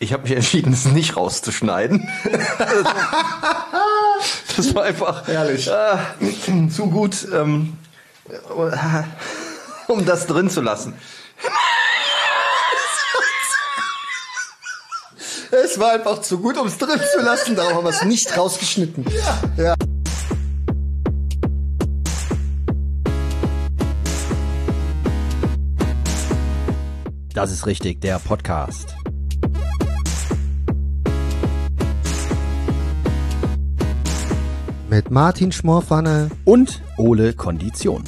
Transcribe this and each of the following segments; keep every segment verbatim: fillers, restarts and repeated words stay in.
Ich habe mich entschieden, es nicht rauszuschneiden. Das war einfach herrlich. Äh, zu gut, ähm, um das drin zu lassen. Es war einfach zu gut, um es drin zu lassen. Darum haben wir es nicht rausgeschnitten. Ja. Ja. Das ist richtig, der Podcast. Mit Martin Schmorpfanne und Ole Kondition.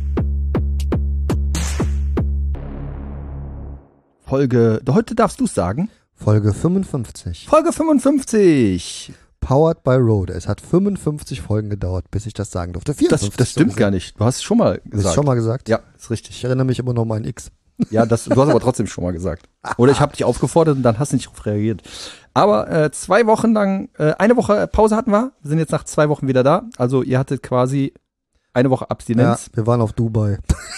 Folge, heute darfst du es sagen. Folge fünfundfünfzig. Folge fünfundfünfzig. Powered by Rode. Es hat fünfundfünfzig Folgen gedauert, bis ich das sagen durfte. Das, das stimmt gar nicht. Du hast es schon mal gesagt. Hast du schon mal gesagt? Ja, ist richtig. Ich erinnere mich immer noch mal an X. Ja, das, du hast aber trotzdem schon mal gesagt. Oder ich habe dich aufgefordert und dann hast du nicht darauf reagiert. Aber äh, zwei Wochen lang, äh, eine Woche Pause hatten wir. Wir sind jetzt nach zwei Wochen wieder da. Also ihr hattet quasi eine Woche Abstinenz. Ja, wir waren auf Dubai.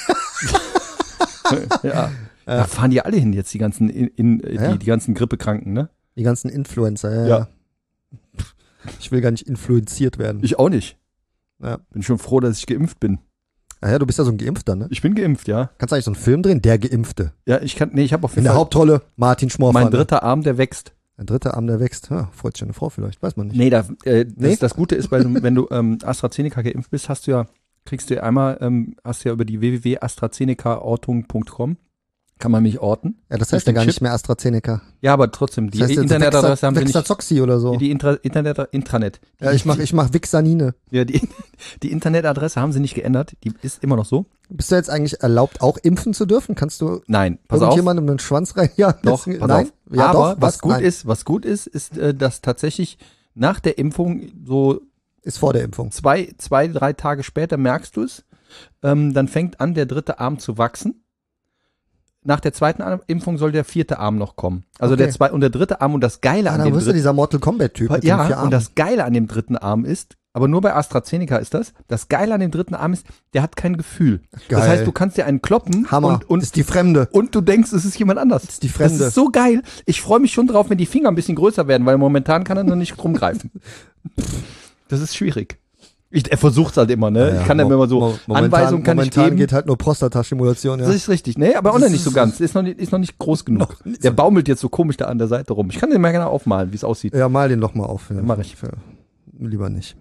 ja. ja. Da fahren die alle hin jetzt, die ganzen in, in, ja. die, die ganzen Grippekranken, ne? Die ganzen Influencer, ja. ja. ja. Ich will gar nicht influenziert werden. Ich auch nicht. Ja. Bin schon froh, dass ich geimpft bin. Ah ja, du bist ja so ein Geimpfter, ne? Ich bin geimpft, ja. Kannst du eigentlich so einen Film drehen? Der Geimpfte. Ja, ich kann, nee, ich habe auf jeden In der Fall Hauptrolle Martin Schmorpfanne. mein dritter Arm, der wächst. Ein dritter Arm, der wächst. Ja, freut sich eine Frau vielleicht, weiß man nicht. Nee, da, äh, Nee? Das, das Gute ist, weil du, wenn du ähm, AstraZeneca geimpft bist, hast du ja, kriegst du ja einmal, ähm, hast du ja über die w w w punkt astrazeneca ortung punkt com kann man mich orten. Ja, das heißt Ist ja ein gar Chip? nicht mehr AstraZeneca. Ja, aber trotzdem, die Das heißt jetzt Internetadresse haben sie nicht. Vexazoxi oder so. Die, die Intra, Internet, Intranet. Die, Ja, ich mach, ich mach Vixanine. Ja, die, die Internetadresse haben sie nicht geändert. Die ist immer noch so. Bist du jetzt eigentlich erlaubt, auch impfen zu dürfen? Kannst du Nein, pass auf. irgendjemandem einen Schwanz rein? Ja, Doch, das, pass nein. auf. Ja, aber doch, was gut Nein. ist, was gut ist, ist, äh, dass tatsächlich nach der Impfung so Ist vor der Impfung. zwei, zwei, drei Tage später merkst du es. Ähm, dann fängt an, der dritte Arm zu wachsen. Nach der zweiten Impfung soll der vierte Arm noch kommen. Also Okay. der zwei und der dritte Arm und das Geile Ah, an dann dem wirst du dritten dieser Mortal Kombat-Typ mit den vier ja, Armen. und das Geile an dem dritten Arm ist, aber nur bei AstraZeneca ist das, das Geile an dem dritten Arm ist, der hat kein Gefühl. Geil. Das heißt, du kannst dir einen kloppen Hammer. und, und, ist die Fremde. und du denkst, es ist jemand anders. ist die Fremde. Das ist so geil. Ich freue mich schon drauf, wenn die Finger ein bisschen größer werden, weil momentan kann er noch nicht rumgreifen. Das ist schwierig. Ich, er versucht halt immer, ne? Ja, ich kann mo- dann immer so mo- momentan, Anweisungen kann ich momentan geben. geht halt nur Prostatastimulation, ja. Das ist richtig, ne? Aber auch Das noch ist- nicht so ganz. Ist noch nicht, ist noch nicht groß genug. Noch nicht Der so- baumelt jetzt so komisch da an der Seite rum. Ich kann den mal gerne aufmalen, wie es aussieht. Ja, mal den doch mal auf. Ja. Mach ich. Für, lieber nicht.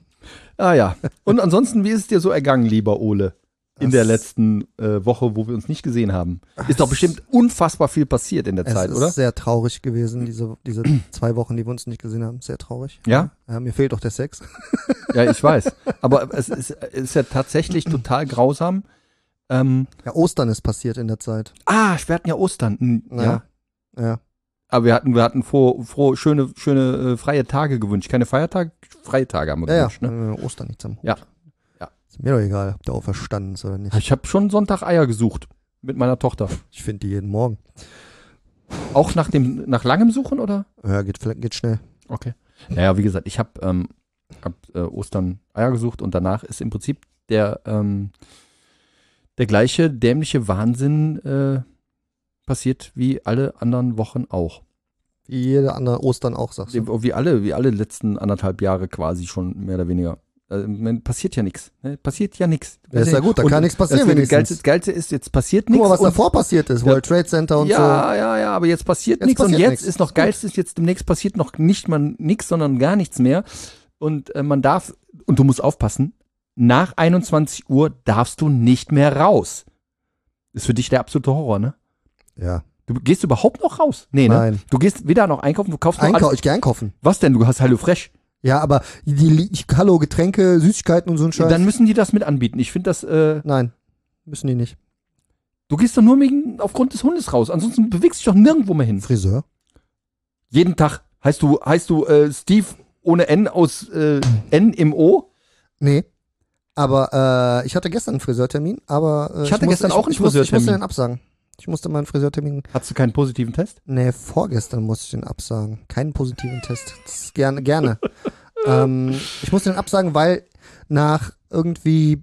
Ah ja. Und ansonsten, wie ist es dir so ergangen, lieber Ole? In Das- der letzten äh, Woche, wo wir uns nicht gesehen haben. Ist doch bestimmt unfassbar viel passiert in der Es Zeit, ist oder? sehr traurig gewesen, diese, diese zwei Wochen, die wir uns nicht gesehen haben. Sehr traurig. Ja? Ja, mir fehlt doch der Sex. Ja, ich weiß. Aber es ist, es ist ja tatsächlich total grausam. Ähm, Ja, Ostern ist passiert in der Zeit. ah, wir hatten ja Ostern. Hm, ja. Ja. Ja. Aber wir hatten, wir hatten froh, froh, schöne, schöne äh, freie Tage gewünscht. Keine Feiertage, freie Tage haben wir Ja, ja. gewünscht, ne? Äh, Ostern nichts am Hut. Ja. Ja. Ist mir doch egal, ob der auferstanden ist oder nicht. Ich habe schon Sonntag Eier gesucht mit meiner Tochter. Ich finde die jeden Morgen. Auch nach dem, nach langem Suchen, oder? Ja, geht, geht schnell. Okay. Naja, wie gesagt, ich habe ähm, hab, äh, Ostern Eier gesucht und danach ist im Prinzip der, ähm, der gleiche dämliche Wahnsinn äh, passiert wie alle anderen Wochen auch. Wie jede andere Ostern auch, sagst du. Wie alle, wie alle letzten anderthalb Jahre quasi schon mehr oder weniger. Also, man, passiert ja nichts. Ne? Passiert ja nichts. Ja, ist ja gut, da Und kann nichts passieren das wenigstens. Geilste, Geilste ist, jetzt passiert Guck nichts. mal, was und- davor passiert ist. Ja. World Trade Center und ja, so. ja, ja, aber jetzt passiert Jetzt nichts und passiert jetzt nichts. ist noch geilst ist jetzt demnächst passiert noch nicht mal nichts, sondern gar nichts mehr und äh, man darf und du musst aufpassen, nach einundzwanzig Uhr darfst du nicht mehr raus. Ist für dich der absolute Horror, ne? Ja. Du gehst überhaupt noch raus? Nee, ne? Nein. Du gehst weder noch einkaufen, du kaufst noch Einkau alles. ich gehe einkaufen. Was denn? Du hast Hallo Fresh. Ja, aber die, die Hallo, Getränke, Süßigkeiten und so ein Scheiß. Dann müssen die das mit anbieten. Ich finde das äh, Nein, müssen die nicht. du gehst doch nur wegen aufgrund des Hundes raus, ansonsten bewegst du dich doch nirgendwo mehr hin. Friseur? Jeden Tag heißt du heißt du äh, Steve ohne N aus äh, N im O? Nee. Aber äh, ich hatte gestern einen Friseurtermin, aber äh, Ich hatte gestern musste, auch einen ich, musste, ich musste Friseurtermin. den absagen. Ich musste meinen Friseurtermin, Hast du keinen positiven Test? nee, vorgestern musste ich den absagen. Keinen positiven Test. Das ist gerne, gerne. ähm, ich musste den absagen, weil nach irgendwie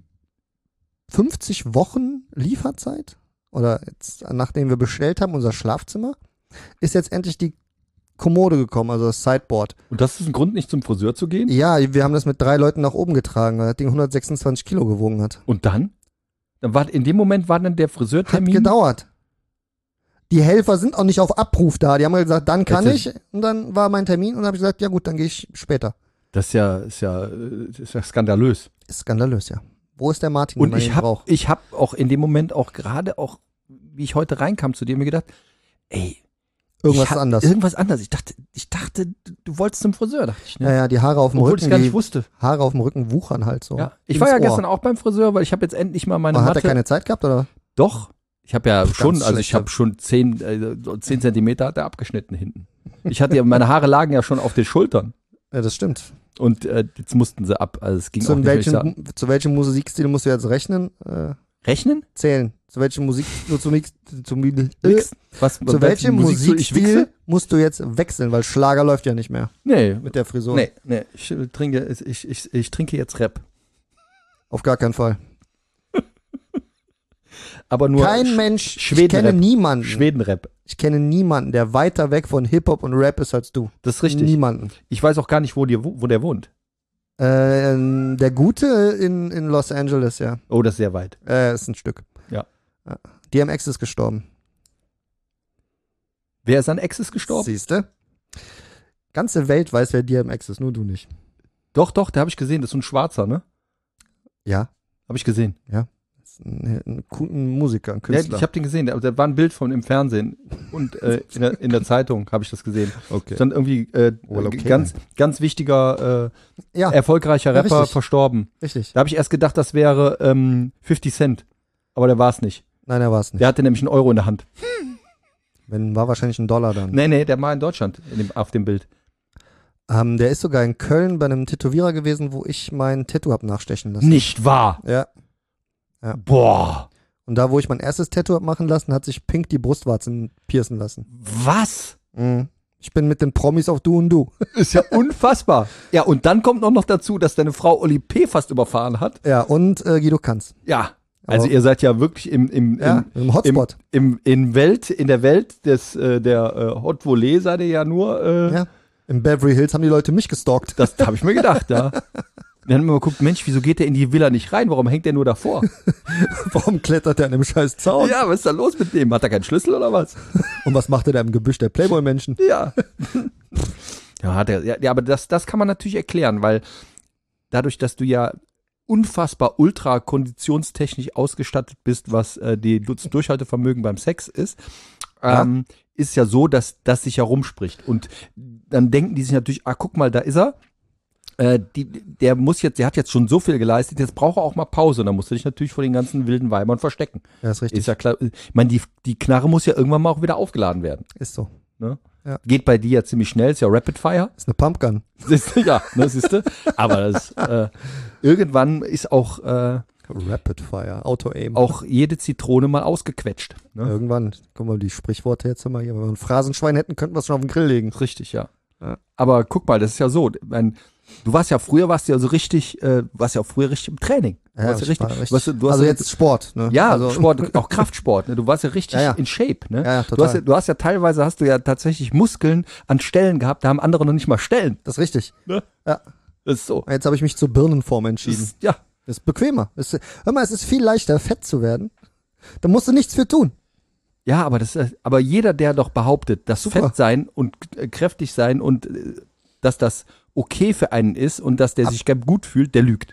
fünfzig Wochen Lieferzeit oder jetzt, nachdem wir bestellt haben, unser Schlafzimmer, ist jetzt endlich die Kommode gekommen, also das Sideboard. Und das ist ein Grund, nicht zum Friseur zu gehen? Ja, wir haben das mit drei Leuten nach oben getragen, weil das Ding hundertsechsundzwanzig Kilo gewogen hat. Und dann? Dann war, in dem Moment war dann der Hat Friseurtermin. gedauert. Die Helfer sind auch nicht auf Abruf da. Die haben gesagt, dann kann Jetzt ich. Und dann war mein Termin und dann habe ich gesagt, ja gut, dann gehe ich später. Das ist ja, ist ja, äh, ist ja skandalös. Ist skandalös, ja. Wo ist der Martin, Und wenn man ich ihn habe braucht? ich hab auch in dem Moment auch gerade auch, wie ich heute reinkam zu dir, mir gedacht, ey, Irgendwas ich hab, anders. Irgendwas anders. Ich dachte, ich dachte, du, du wolltest zum Friseur, dachte ich. Ne? Ja, ja, die Haare auf dem Obwohl ich es Rücken, gar die nicht wusste. Haare auf dem Rücken wuchern halt so. Ja. Ich ins war ja Ohr. gestern auch beim Friseur, weil ich habe jetzt endlich mal meine Aber hat Matte. er keine Zeit gehabt, oder? Doch. Ich habe ja Ganz schon, also schlecht, ich habe schon zehn, äh, so zehn Zentimeter hat er abgeschnitten hinten. Ich hatte ja, meine Haare lagen ja schon auf den Schultern. Ja, das stimmt. Und äh, jetzt mussten sie ab. Also es ging Zu auch nicht, wenn ich sag- welchem, zu welchem Musikstil musst du jetzt rechnen? Äh, Rechnen? zählen. Zu welchem Musik, zu, zu, Mix- zu, äh, Wix? Was, zu welchem Musik soll ich Musikstil wichse? musst du jetzt wechseln, weil Schlager läuft ja nicht mehr Nee, mit der Frisur. nee, nee. Ich äh, trinke, ich, ich, ich trinke jetzt Rap. Auf gar keinen Fall. Aber nur Kein Sch- Mensch, ich Schwedenrap. kenne niemanden. Schwedenrap. Ich kenne niemanden, der weiter weg von Hip-Hop und Rap ist als du. Das ist richtig. Niemanden. Ich weiß auch gar nicht, wo, dir, wo der wohnt. Äh, der Gute in, in Los Angeles, ja. Oh, das ist sehr weit. Äh, ist ein Stück. Ja. ja. D M X ist gestorben. Wer ist an Exes gestorben? Siehste? Ganze Welt weiß, wer D M X ist, nur du nicht. Doch, doch, der habe ich gesehen. Das ist so ein Schwarzer, ne? Ja. Habe ich gesehen. Ist ein, ein, ein Musiker, ein Ja, Künstler. ich habe den gesehen. Da, da war ein Bild von im Fernsehen und äh, in, der, in der Zeitung habe ich das gesehen. okay. Stand irgendwie äh, Well, okay, ganz, ganz wichtiger, äh, Ja, erfolgreicher Ja, Rapper richtig. verstorben. richtig. Da habe ich erst gedacht, das wäre ähm, fifty Cent. Aber der war es nicht. Nein, er war es nicht. Der hatte nämlich einen Euro in der Hand. Wenn, war wahrscheinlich ein Dollar dann. Nee, nee, der war in Deutschland in dem, auf dem Bild. Ähm, der ist sogar in Köln bei einem Tätowierer gewesen, wo ich mein Tattoo hab nachstechen lassen. Nicht wahr? Ja. Boah. Und da, wo ich mein erstes Tattoo hab machen lassen, hat sich Pink die Brustwarzen piercen lassen. Was? Mhm. Ich bin mit den Promis auf Du und Du. Ist ja unfassbar. Ja, und dann kommt auch noch dazu, dass deine Frau Oli P. fast überfahren hat. Ja, und äh, Guido Kanz. Ja. Also Aber- ihr seid ja wirklich im, im, Ja, im, im Hotspot. Im, in Welt, in der Welt des, äh, der äh, Hot Volley seid ihr ja nur, äh, Ja. In Beverly Hills haben die Leute mich gestalkt. das habe ich mir gedacht, ja. Dann haben wir mal geguckt, Mensch, wieso geht der in die Villa nicht rein? Warum hängt der nur davor? Warum klettert der an dem scheiß Zaun? Ja, was ist da los mit dem? Hat er keinen Schlüssel oder was? Und was macht er da im Gebüsch der Playboy-Menschen? Ja. Ja, hat er, ja, ja, aber das, das kann man natürlich erklären, weil dadurch, dass du ja unfassbar ultra konditionstechnisch ausgestattet bist, was äh, die das Durchhaltevermögen beim Sex ist, ähm, ist ja so, dass das sich herumspricht. Und dann denken die sich natürlich, ah, guck mal, da ist er. Äh, die, der muss jetzt, der hat jetzt schon so viel geleistet, jetzt braucht er auch mal Pause. Und dann musst du dich natürlich vor den ganzen wilden Weibern verstecken. Ja, ist richtig. Ist ja klar. Ich meine, die, die Knarre muss ja irgendwann mal auch wieder aufgeladen werden. Ist so. Ne? Ja. Geht bei dir ja ziemlich schnell, ist ja Rapid Fire. Ist eine Pumpgun. Siehst du, ja, ne, siehst du. Aber das, äh, irgendwann ist auch, äh, Rapid Fire. Auto-Aim. auch jede Zitrone mal ausgequetscht. Ne? Irgendwann. Guck mal, die Sprichworte jetzt immer hier. Wenn wir ein Phrasenschwein hätten, könnten wir es schon auf den Grill legen. Richtig, ja. Ja. Aber guck mal, das ist ja so. Mein, du warst ja früher, warst du ja so richtig, äh, warst ja auch früher richtig im Training. Du Ja, warst ja ich richtig, war richtig- weißt du, du hast also ja, jetzt Sport, ne? ja, also, Sport, auch Kraftsport, ne? Du warst ja richtig Ja, ja. in Shape, ne? Ja, ja, Du hast total. ja, du hast ja teilweise hast du ja tatsächlich Muskeln an Stellen gehabt, da haben andere noch nicht mal Stellen. Das ist richtig. Das ist so. Jetzt habe ich mich zur Birnenform Das entschieden. ist, ja. Das ist bequemer. Das ist, hör mal, es ist viel leichter, fett zu werden. Da musst du nichts für tun. Ja, aber das ist, aber jeder, der doch behauptet, dass Super. Fett sein und äh, kräftig sein und äh, dass das okay für einen ist und dass der Ab- sich gut fühlt, der lügt.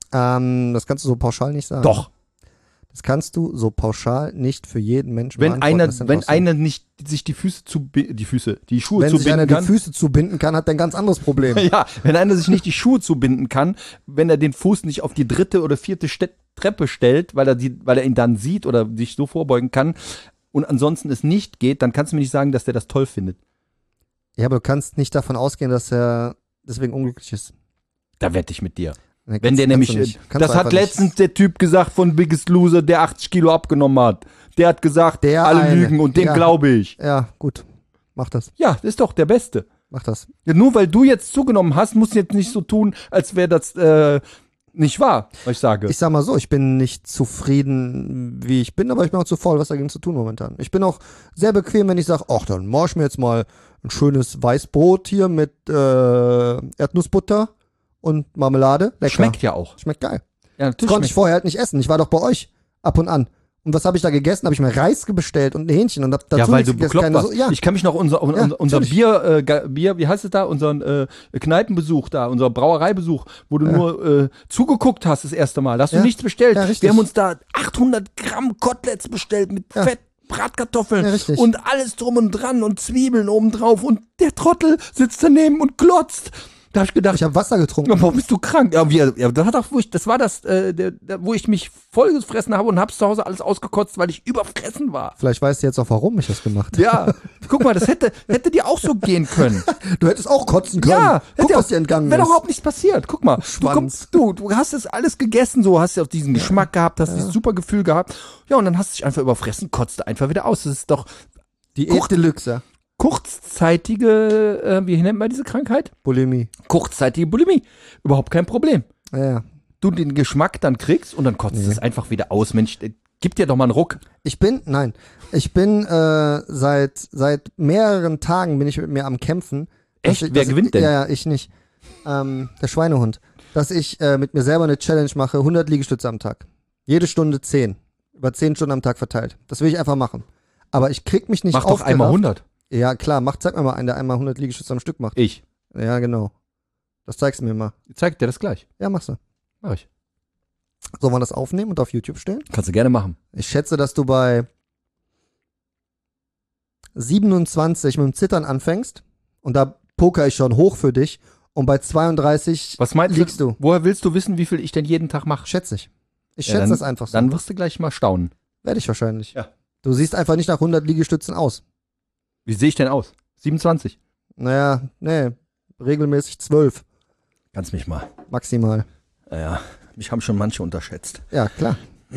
Ähm, das kannst du so pauschal nicht sagen. Doch. Das kannst du so pauschal nicht für jeden Menschen Wenn beantworten. einer, Das sind wenn auch so. einer nicht sich die Füße zu, bi- die Füße, die Schuhe Wenn sich zubinden einer die kann. Füße zubinden kann, hat er ein ganz anderes Problem. Ja, wenn einer sich nicht die Schuhe zubinden kann, wenn er den Fuß nicht auf die dritte oder vierte Ste Treppe stellt, weil er die, weil er ihn dann sieht oder sich so vorbeugen kann und ansonsten es nicht geht, dann kannst du mir nicht sagen, dass der das toll findet. Ja, aber du kannst nicht davon ausgehen, dass er deswegen unglücklich ist. Da wette ich mit dir. Nee, Wenn kannst- der kannst nämlich, du nicht. äh, Kannst das du hat einfach nicht. letztens der Typ gesagt von Biggest Loser, der achtzig Kilo abgenommen hat. Der hat gesagt, Der alle eine. lügen und dem Ja. glaube ich. Ja, gut. Mach das. Ja, das ist doch der Beste. Mach das. Ja, nur weil du jetzt zugenommen hast, musst du jetzt nicht so tun, als wäre das äh, nicht wahr, was ich sage. Ich sag mal so, ich bin nicht zufrieden, wie ich bin, aber ich bin auch zu faul, was dagegen zu tun momentan. Ich bin auch sehr bequem, wenn ich sage, ach, dann mach ich mir jetzt mal ein schönes Weißbrot hier mit äh, Erdnussbutter und Marmelade. Lecker. Schmeckt ja auch. Schmeckt geil. Ja, Das konnte ich vorher halt nicht essen. Ich war doch bei euch ab und an. Und was habe ich da gegessen? Habe ich mir Reis bestellt und ein Hähnchen und hab dazu Ja, weil nichts du gegessen, bekloppt keine warst. So- ja. Ich kann mich noch unser, un, Ja, unser, unser natürlich. Bier, äh, Ga- Bier, wie heißt es da, unseren äh, Kneipenbesuch da, unser Brauereibesuch, wo du Ja. nur äh, zugeguckt hast das erste Mal. Da hast du Ja. nichts bestellt. Ja, richtig. Wir haben uns da achthundert Gramm Koteletts bestellt mit Ja. Fett, Bratkartoffeln Ja, richtig. und alles drum und dran und Zwiebeln obendrauf und der Trottel sitzt daneben und glotzt. Da hab ich gedacht, Ich habe Wasser getrunken. ja, warum bist du krank? Ja, wie, ja, das hat auch, wo ich, das war das, äh, der, der, wo ich mich vollgefressen habe und hab's zu Hause alles ausgekotzt, weil ich überfressen war. Vielleicht weißt du jetzt auch, warum ich das gemacht habe. Ja, guck mal, das hätte, hätte dir auch so gehen können. Du hättest auch kotzen können. Ja, Guck, hätte was auch- dir entgangen Wäre ist. doch überhaupt nichts passiert. Guck mal, du, Schwanz. kommst, du, du hast das alles gegessen, so hast ja auch diesen Geschmack gehabt, hast dieses super Gefühl gehabt. Ja, und dann hast du dich einfach überfressen, kotzt einfach wieder aus. Das ist doch Die Guck- Deluxe. kurzzeitige, äh, wie nennt man diese Krankheit? Bulimie. Kurzzeitige Bulimie. Überhaupt kein Problem. Ja, ja. Du den Geschmack dann kriegst und dann kotzt Nee. es einfach wieder aus. Mensch, äh, gib dir doch mal einen Ruck. Ich bin, nein, ich bin äh, seit seit mehreren Tagen bin ich mit mir am Kämpfen. dass Echt? Ich, Wer dass gewinnt ich, denn? Ja, ja, ich nicht. Ähm, der Schweinehund. Dass ich äh, mit mir selber eine Challenge mache, hundert Liegestütze am Tag. Jede Stunde zehn. Über zehn Stunden am Tag verteilt. Das will ich einfach machen. Aber ich krieg mich nicht Mach doch aufgerafft. einmal hundert. Ja, klar, mach, zeig mir mal einen, der einmal hundert Liegestütze am Stück macht. Ich. Ja, genau. Das zeigst du mir mal. Zeig dir das gleich. Ja, machst du. Mach ich. Sollen wir das aufnehmen und auf YouTube stellen? Kannst du gerne machen. Ich schätze, dass du bei siebenundzwanzig mit dem Zittern anfängst und da poker ich schon hoch für dich und bei zweiunddreißig Was meinst liegst du. Woher willst du wissen, wie viel ich denn jeden Tag mache? Schätze ich. Ich Ja, schätze dann- das einfach so. Dann wirst du gleich mal staunen. Werde ich wahrscheinlich. Ja. Du siehst einfach nicht nach hundert Liegestützen aus. Wie sehe ich denn aus? siebenundzwanzig. Naja, nee, regelmäßig zwölf Kannst mich mal. maximal. Naja, mich haben schon manche unterschätzt. Ja, klar.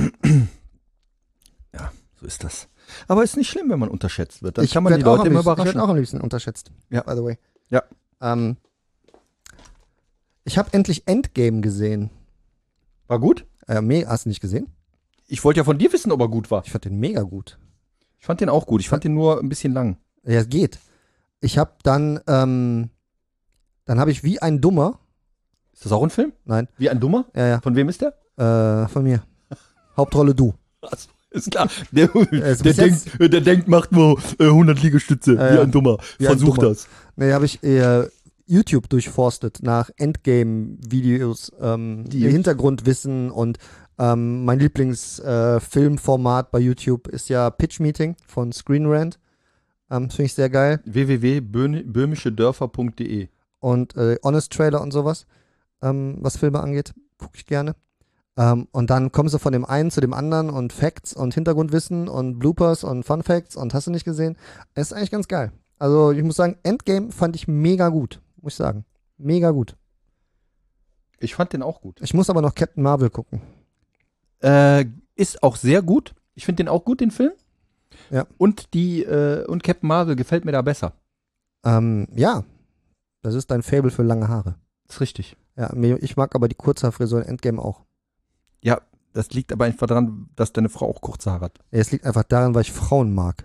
Ja, so ist das. Aber ist nicht schlimm, wenn man unterschätzt wird. Dann Ich kann man die werd auch Leute am immer liebsten- Ich überraschen. werde auch am liebsten unterschätzt. Ja. By the way. Ja. Ähm, ich habe endlich Endgame gesehen. War gut? Äh, me- hast du nicht gesehen? Ich wollte ja von dir wissen, ob er gut war. Ich fand den mega gut. Ich fand den auch gut. Ich fand den nur ein bisschen lang. Ja, es geht. Ich habe dann, ähm, dann habe ich wie ein Dummer, Ist das auch ein Film? nein, Wie ein Dummer? ja, ja, Von wem ist der? äh, von mir. Hauptrolle du. Achso, ist klar. Der, ist der, bis denkt, der denkt, macht nur äh, hundert Liegestütze. Ja, wie ja. ein Dummer. Wie ein Versuch Dummer. das. Ne, habe ich äh, YouTube durchforstet nach Endgame-Videos, ähm, Die- die Hintergrundwissen und ähm, mein Lieblingsfilmformat bei YouTube ist ja Pitch Meeting von Screen Rant. Ähm, das finde ich sehr geil. w w w punkt böhmische dörfer punkt d e Und äh, Honest Trailer und sowas, ähm, was Filme angeht, gucke ich gerne. Ähm, und dann kommst du von dem einen zu dem anderen und Facts und Hintergrundwissen und Bloopers und Fun Facts und hast du nicht gesehen. Es ist eigentlich ganz geil. Also ich muss sagen, Endgame fand ich mega gut, muss ich sagen. Mega gut. Ich fand den auch gut. Ich muss aber noch Captain Marvel gucken. Äh, ist auch sehr gut. Ich finde den auch gut, den Film. Ja. Und die, äh, und Captain Marvel gefällt mir da besser. Ähm, ja, das ist dein Faible für lange Haare. Das ist richtig. Ja, mir- ich mag aber die Kurzhaarfrisur in Endgame auch. Ja, das liegt aber einfach daran, dass deine Frau auch kurze Haare hat. Ja, es liegt einfach daran, weil ich Frauen mag.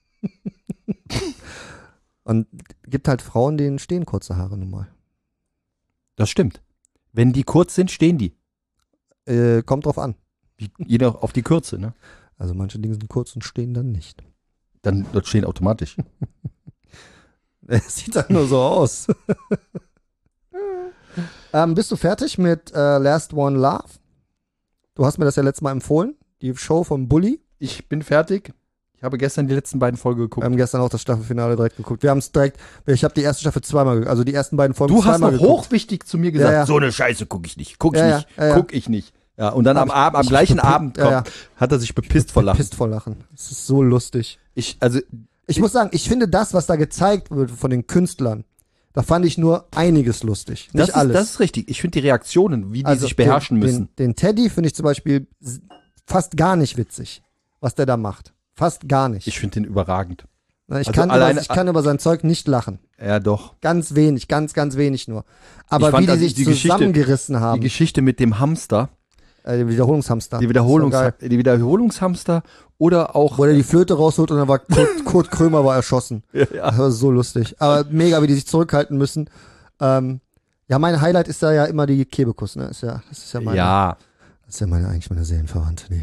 Und gibt halt Frauen, denen stehen kurze Haare nun mal. Das stimmt. Wenn die kurz sind, stehen die. Äh, kommt drauf an. Wie, jeder auf die Kürze, ne? Also manche Dinge sind kurz und stehen dann nicht. Dann dort stehen automatisch. Es sieht dann nur so aus. ähm, bist du fertig mit äh, Last One Love? Du hast mir das ja letztes Mal empfohlen. Die Show von Bully. Ich bin fertig. Ich habe gestern die letzten beiden Folgen geguckt. Wir haben gestern auch das Staffelfinale direkt geguckt. Wir haben es direkt, ich habe die erste Staffel zweimal geguckt, also die ersten beiden Folgen du hast zweimal noch geguckt. hochwichtig zu mir gesagt, Ja, ja. so eine Scheiße gucke ich nicht, guck ich Ja, nicht, ja, ja, ja. guck ich nicht. Ja, und dann Hab am, ich- Abend, am ich gleichen bepi- Abend ja, kommt, hat er sich bepisst vor Lachen. Pisst vor Lachen. Es ist so lustig. Ich, also, Ich muss sagen, ich finde das, was da gezeigt wird von den Künstlern, da fand ich nur einiges lustig. Nicht das, alles. Ist, das ist richtig. Ich finde die Reaktionen, wie die Also sich beherrschen den, müssen. Den, den Teddy finde ich zum Beispiel s- fast gar nicht witzig, was der da macht. Fast gar nicht. Ich finde den überragend. Na, ich, also kann alleine- über, ich kann über sein Zeug nicht lachen. Ja, doch. Ganz wenig, ganz, ganz wenig nur. Aber Ich fand wie die also sich die Geschichte- zusammengerissen Die haben. Geschichte mit dem Hamster, Äh, Wiederholungshamster. Die, Wiederholungs Das war geil. die Wiederholungshamster oder auch. Wo er die Flöte rausholt und dann war Kurt, Kurt Krömer war erschossen. Ja. Das war so lustig. Aber mega, wie die sich zurückhalten müssen. Ähm, ja, mein Highlight ist da ja immer die Kebekus, ne? Ist ja, das ist ja meine, Ja. das ist ja meine, eigentlich meine Seelenverwandte, nee.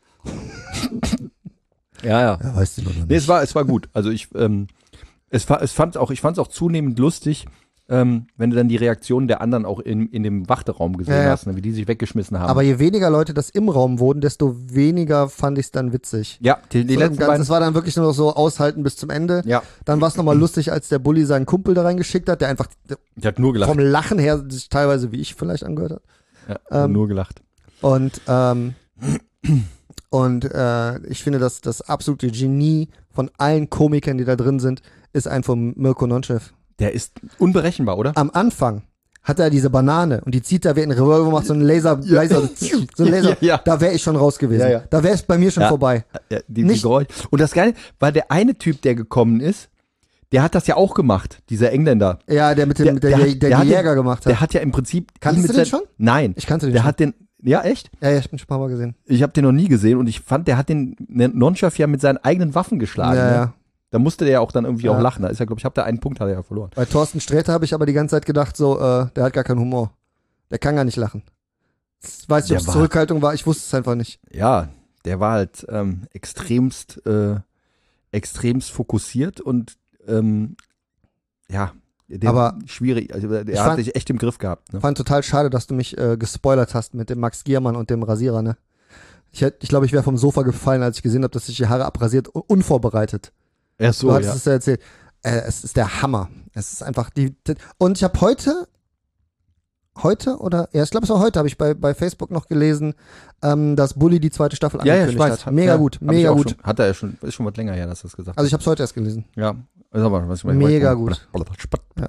Ja, ja. Ja, weißt du noch nicht. Nee, es war, es war gut. Also ich, ähm, es war, es fand auch, ich fand es auch zunehmend lustig, ähm, wenn du dann die Reaktionen der anderen auch in, in dem Warteraum gesehen Ja, ja. hast, ne, wie die sich weggeschmissen haben. Aber je weniger Leute das im Raum wurden, desto weniger fand ich es dann witzig. ja, die, die So im letzten Ganzen, beiden. es war dann wirklich nur noch so aushalten bis zum Ende. Ja, Dann war es nochmal lustig, als der Bulli seinen Kumpel da reingeschickt hat, der einfach ich hat nur gelacht. vom Lachen her sich teilweise wie ich vielleicht angehört hat. Ja, ähm, nur gelacht. Und, ähm, und äh, ich finde, dass das absolute Genie von allen Komikern, die da drin sind, ist einfach Mirko Nonchev. Der ist unberechenbar, oder? Am Anfang hat er diese Banane und die zieht er wie ein Revolver, macht so einen Laser, Laser, so einen Laser. Ja, ja. Da wäre ich schon raus gewesen. Ja, ja. Da wäre es bei mir schon Ja. vorbei. Ja, die, die Nicht- Geräusch. Und das Geile, weil der eine Typ, der gekommen ist, der hat das ja auch gemacht, dieser Engländer. Ja, der mit dem, Der- der, der der, hat- der, der die hat den- Jäger gemacht hat. Der hat ja im Prinzip. Kannst ihn du mit den sein- schon? Nein. Ich kannte den Der schon. hat den, ja echt? Ja, ja, ich bin schon ein paar Mal gesehen. Ich habe den noch nie gesehen und ich fand, der hat den Nonchef ja mit seinen eigenen Waffen geschlagen. Ja, ne? ja. Da musste der ja auch dann irgendwie Ja. auch lachen. Da ist ja, glaube ich, habe da einen Punkt hat er ja verloren. Bei Thorsten Sträter habe ich aber die ganze Zeit gedacht, so, äh, der hat gar keinen Humor. Der kann gar nicht lachen. Ich weiß nicht, Der ob es war- Zurückhaltung war, ich wusste es einfach nicht. Ja, der war halt ähm, extremst, äh, extremst fokussiert und ähm, ja, der Aber schwierig. Also der ich hat fand- sich echt im Griff gehabt. Ne? Fand total schade, dass du mich äh, gespoilert hast mit dem Max Giermann und dem Rasierer, ne? Ich, hätt- ich glaube, ich wäre vom Sofa gefallen, als ich gesehen habe, dass sich die Haare abrasiert, un- unvorbereitet. Ach so, du hattest ja. es ja erzählt. Äh, es ist der Hammer. Es ist einfach die. die und ich habe heute, heute oder ja, ich glaube, es war heute, habe ich bei, bei Facebook noch gelesen, ähm, dass Bully die zweite Staffel Ja, ja, angekündigt ich weiß. hat. Mega ja, gut, hab ich mega auch gut. Schon, hat er ja schon, ist schon was länger her, dass er das gesagt Also ich habe es heute erst gelesen. hat. Ja, sag mal, was ich Mega gut. Ja.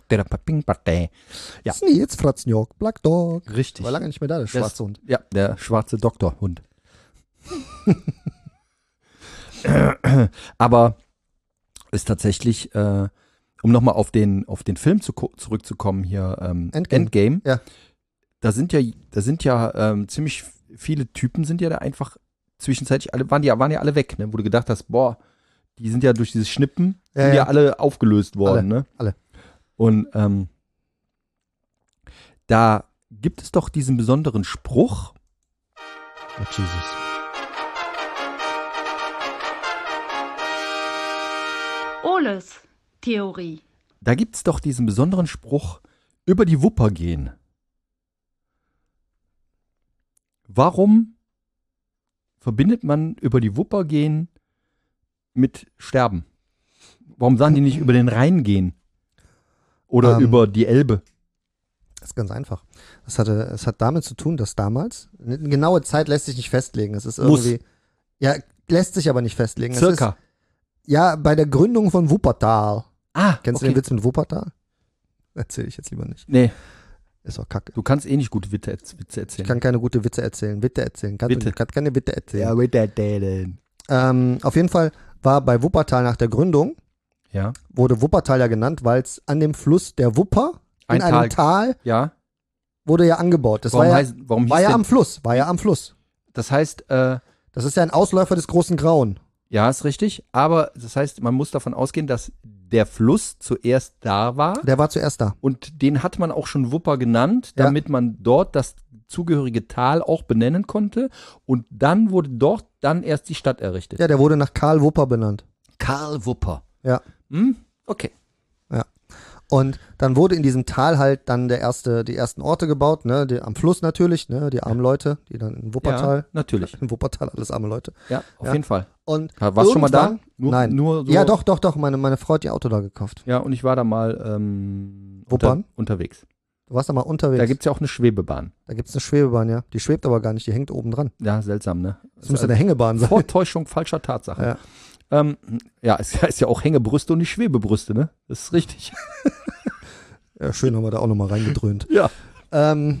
Ja. Sni, jetzt Fratzenjörg, Black Dog. Richtig. War lange nicht mehr da, der Das- schwarze Hund. Ja, der schwarze Doktorhund. Aber ist tatsächlich, äh, um nochmal auf den, auf den Film zu, zurückzukommen hier, ähm, Endgame. Endgame. Ja. Da sind ja, da sind ja ähm, ziemlich viele Typen sind ja da einfach zwischenzeitlich alle, waren die, waren ja alle weg, ne? Wo du gedacht hast, boah, die sind ja durch dieses Schnippen, Ja, sind ja, ja. alle aufgelöst worden, ne? alle. Und ähm, da gibt es doch diesen besonderen Spruch, Oh, Jesus. Oles Theorie. da gibt es doch diesen besonderen Spruch, über die Wupper gehen. Warum verbindet man über die Wupper gehen mit Sterben? Warum sagen die nicht über den Rhein gehen? Oder Ähm. über die Elbe? Das ist ganz einfach. Es hatte, es hat damit zu tun, dass damals, eine genaue Zeit lässt sich nicht festlegen. Es ist Muss. irgendwie, ja, lässt sich aber nicht festlegen. Es Circa. Ist, ja, bei der Gründung von Wuppertal. Ah, Kennst du okay. den Witz mit Wuppertal? Erzähl ich jetzt lieber nicht. Nee, Ist auch kacke. du kannst eh nicht gute Witze, Witze Ich erzählen. kann keine gute Witze erzählen. Witte erzählen. Kann, Witte. kann keine Witte erzählen. Witze erzählen. Ähm, auf jeden Fall war bei Wuppertal nach der Gründung, Ja, wurde Wuppertal ja genannt, weil es an dem Fluss der Wupper in Ein einem Tal. Tal ja. wurde ja angebaut. Das Warum, war ja, heißt, warum war hieß ja denn, am Fluss, war ja am Fluss. das heißt, äh, Das ist ja ein Ausläufer des großen Grauen. ja, ist richtig, aber das heißt, man muss davon ausgehen, dass der Fluss zuerst da war Der war zuerst da. und den hat man auch schon Wupper genannt, Ja. damit man dort das zugehörige Tal auch benennen konnte und dann wurde dort dann erst die Stadt errichtet. Ja, der wurde nach Karl Wupper benannt. Karl Wupper. Ja. Hm? Okay. Und dann wurde in diesem Tal halt dann der erste, die ersten Orte gebaut, ne, die, am Fluss natürlich, ne, die armen Leute, die dann in Ja, Wuppertal, natürlich. in Wuppertal alles arme Leute. Ja, auf Ja. jeden Fall. Und Warst du schon mal da? irgendwann- Nur, Nein. Nur so, Ja, doch, doch, doch, meine, meine Frau hat ihr Auto da gekauft. Ja, und ich war da mal ähm, Wuppern? unter, unterwegs. Du warst da mal unterwegs. Da gibt's ja auch eine Schwebebahn. Da gibt's eine Schwebebahn, ja. Die schwebt aber gar nicht, die hängt oben dran. Ja, seltsam, ne? Das müsste eine Hängebahn sein. Vortäuschung falscher Tatsache. Ja. Ähm, ja, es heißt ja auch Hängebrüste und nicht Schwebebrüste, ne? Das ist richtig. Ja, schön haben wir da auch nochmal reingedröhnt. Ja. Ähm,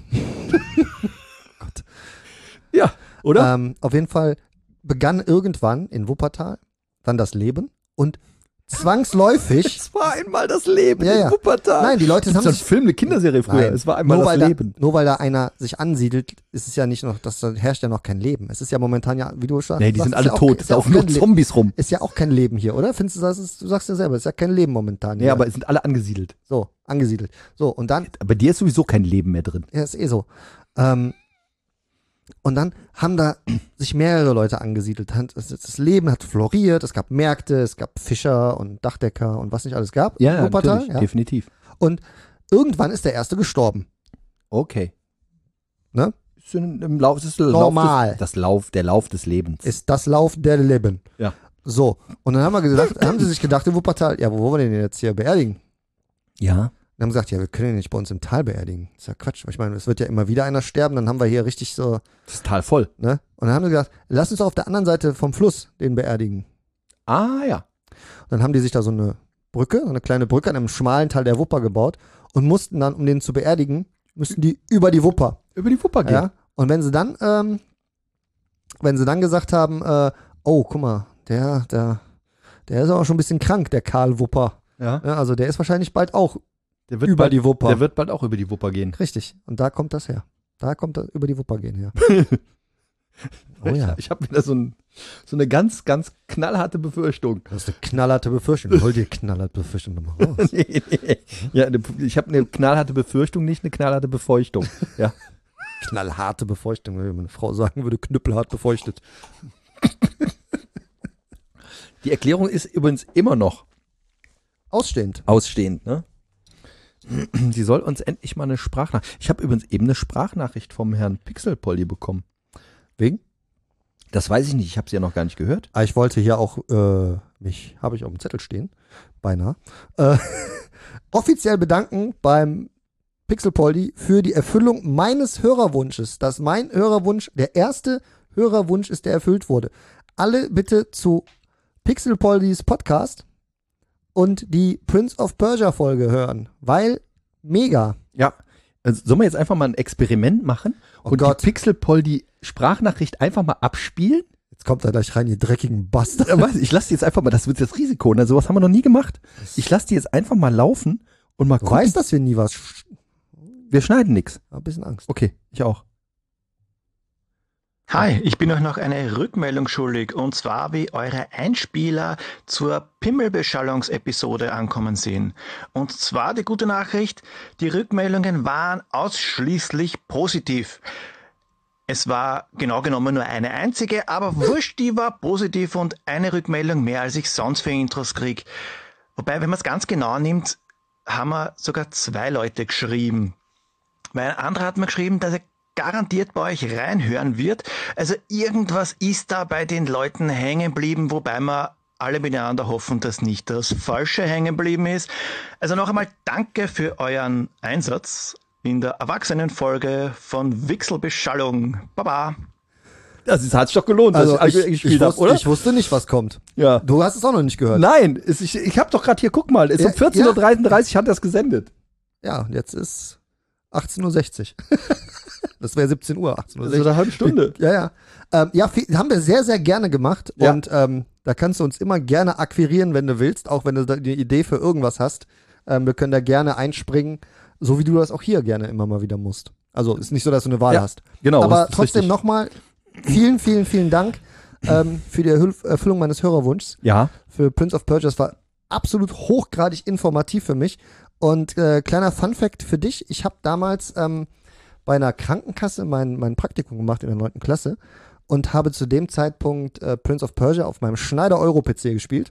Ja, oder? ähm, auf jeden Fall begann irgendwann in Wuppertal dann das Leben und zwangsläufig. Es war einmal das Leben Ja, in ja. Wuppertal. Nein, die Leute Gibt's haben so einen sich. Film, eine Kinderserie früher. Nein, Es war einmal nur das weil Leben. Da, nur weil da einer sich ansiedelt, ist es ja nicht noch, das da herrscht ja noch kein Leben. Es ist ja momentan ja, wie du schon Nee, die sagst, sind ist alle ja auch- tot. ist Es ja auch laufen nur kein Le- Zombies rum. Ist ja auch kein Leben hier, oder? Findest du das? Ist, du sagst ja selber, ist ja kein Leben momentan. Nee, hier. aber es sind alle angesiedelt. So, angesiedelt. So, und dann, Bei dir ist sowieso kein Leben mehr drin. ja, ist eh so. Ähm, und dann haben da sich mehrere Leute angesiedelt. Das das Leben hat floriert, es gab Märkte, es gab Fischer und Dachdecker und was nicht alles gab. in Wuppertal, natürlich. ja. Definitiv. Und irgendwann ist der Erste gestorben. Okay. Ne? Ist in, im Lauf, das ist der Normal. Lauf des, das Lauf, der Lauf des Lebens. Ist das Lauf der Leben. Ja. So, und dann haben wir gedacht, haben sie sich gedacht in Wuppertal, ja, wo wollen wir den jetzt hier beerdigen? Ja. Dann haben sie gesagt, ja, wir können ihn nicht bei uns im Tal beerdigen. Das ist ja Quatsch. Ich meine, es wird ja immer wieder einer sterben, dann haben wir hier richtig so, Das ist total voll. ne? Und dann haben sie gesagt, lass uns doch auf der anderen Seite vom Fluss den beerdigen. Ah, ja. Und dann haben die sich da so eine Brücke, so eine kleine Brücke an einem schmalen Teil der Wupper gebaut und mussten dann, um den zu beerdigen, müssten die über die Wupper. Über die Wupper gehen. Ja? Und wenn sie dann, ähm, wenn sie dann gesagt haben, äh, oh, guck mal, der, der, der ist aber schon ein bisschen krank, der Karl Wupper. Ja. Ja, also der ist wahrscheinlich bald auch Der wird über bald, die Wupper. Der wird bald auch über die Wupper gehen. Richtig. Und da kommt das her. Da kommt das über die Wupper gehen her. Oh ja. Ich, ich habe wieder so, ein, so eine ganz, ganz knallharte Befürchtung. Das ist eine knallharte Befürchtung. Hol dir knallharte Befürchtung nochmal raus. nee, nee. Ja, eine, ich habe eine knallharte Befürchtung, nicht eine knallharte Befeuchtung. Ja. Knallharte Befeuchtung, wenn meine Frau sagen würde, knüppelhart befeuchtet. Die Erklärung ist übrigens immer noch Ausstehend. ausstehend, ne? Sie soll uns endlich mal eine Sprachnachricht. Ich habe übrigens eben eine Sprachnachricht vom Herrn Pixelpolly bekommen. Wegen? Das weiß ich nicht, ich habe sie ja noch gar nicht gehört. Ah, ich wollte hier auch, äh, mich, habe ich auf dem Zettel stehen, beinahe, äh, offiziell bedanken beim Pixelpolly für die Erfüllung meines Hörerwunsches, dass mein Hörerwunsch der erste Hörerwunsch ist, der erfüllt wurde. Alle bitte zu Pixelpollys Podcast und die Prince of Persia Folge hören, weil mega. Ja. Also sollen wir jetzt einfach mal ein Experiment machen Oh und Gott. die Pixelpolly Sprachnachricht einfach mal abspielen? Jetzt kommt er gleich rein, ihr dreckigen Bastard. Ja, weiß, ich lasse die jetzt einfach mal, das wird das Risiko, ne? Sowas haben wir noch nie gemacht. Ich lasse die jetzt einfach mal laufen und mal Du gucken. weißt, dass wir nie was. sch- Wir schneiden nichts. Ein bisschen Angst. Okay, ich auch. Hi, ich bin euch noch eine Rückmeldung schuldig, und zwar wie eure Einspieler zur Pimmelbeschallungsepisode ankommen sind. Und zwar die gute Nachricht, die Rückmeldungen waren ausschließlich positiv. Es war genau genommen nur eine einzige, aber wurscht, die war positiv und eine Rückmeldung mehr, als ich sonst für Intros krieg. Wobei, wenn man es ganz genau nimmt, haben wir sogar zwei Leute geschrieben. Weil ein anderer hat mir geschrieben, dass er garantiert bei euch reinhören wird. Also irgendwas ist da bei den Leuten hängen geblieben, wobei wir alle miteinander hoffen, dass nicht das Falsche hängen geblieben ist. Also noch einmal danke für euren Einsatz in der Erwachsenenfolge von Wixelbeschallung. Baba. Das hat sich doch gelohnt, Also dass ich, ich ich, gespielt habe, wusste, oder? ich wusste nicht, was kommt. Ja. Du hast es auch noch nicht gehört. Nein, ist, ich, ich habe doch gerade hier, guck mal, ist Ja, um vierzehn Uhr dreiunddreißig hat er es gesendet. Ja, und jetzt ist achtzehn Uhr sechzig. Das wäre siebzehn Uhr, achtzehn Uhr Das ist sechzig. eine halbe Stunde. Ja, ja. Ähm, ja, viel, haben wir sehr, sehr gerne gemacht. Ja. Und ähm, da kannst du uns immer gerne akquirieren, wenn du willst, auch wenn du da eine Idee für irgendwas hast. Ähm, wir können da gerne einspringen, so wie du das auch hier gerne immer mal wieder musst. Also ist nicht so, dass du eine Wahl Ja, hast. genau, Aber das ist trotzdem richtig. nochmal vielen, vielen, vielen Dank ähm, für die Erhüll- Erfüllung meines Hörerwunschs. Ja. Für Prince of Persia. Das war absolut hochgradig informativ für mich. Und äh, kleiner Funfact für dich, ich habe damals ähm, bei einer Krankenkasse mein, mein Praktikum gemacht in der neunten Klasse und habe zu dem Zeitpunkt äh, Prince of Persia auf meinem Schneider Euro-P C gespielt.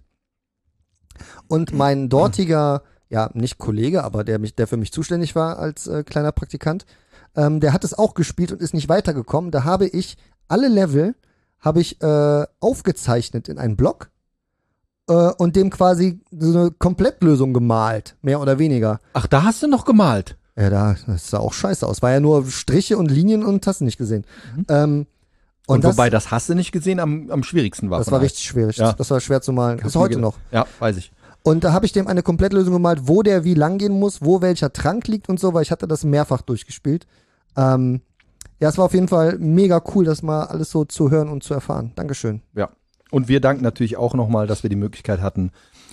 Und mein dortiger, ja, nicht Kollege, aber der, mich, der für mich zuständig war als äh, kleiner Praktikant, ähm, der hat es auch gespielt und ist nicht weitergekommen. Da habe ich alle Level habe ich äh, aufgezeichnet in einen Block äh, und dem quasi so eine Komplettlösung gemalt, mehr oder weniger. Ach, da hast du noch gemalt. Ja, da, das sah auch scheiße aus. War ja nur Striche und Linien und hast du nicht gesehen. Mhm. Ähm, Und, und das, wobei, das hast du nicht gesehen, am, am schwierigsten war. das von war allen. richtig schwierig. Ja. Das war schwer zu malen. Ist heute noch. Ja, weiß ich. Und da habe ich dem eine Komplettlösung gemalt, wo der wie lang gehen muss, wo welcher Trank liegt und so, weil ich hatte das mehrfach durchgespielt. Ähm, ja, es war auf jeden Fall mega cool, das mal alles so zu hören und zu erfahren. Dankeschön. Ja. Und wir danken natürlich auch nochmal, dass wir die Möglichkeit hatten,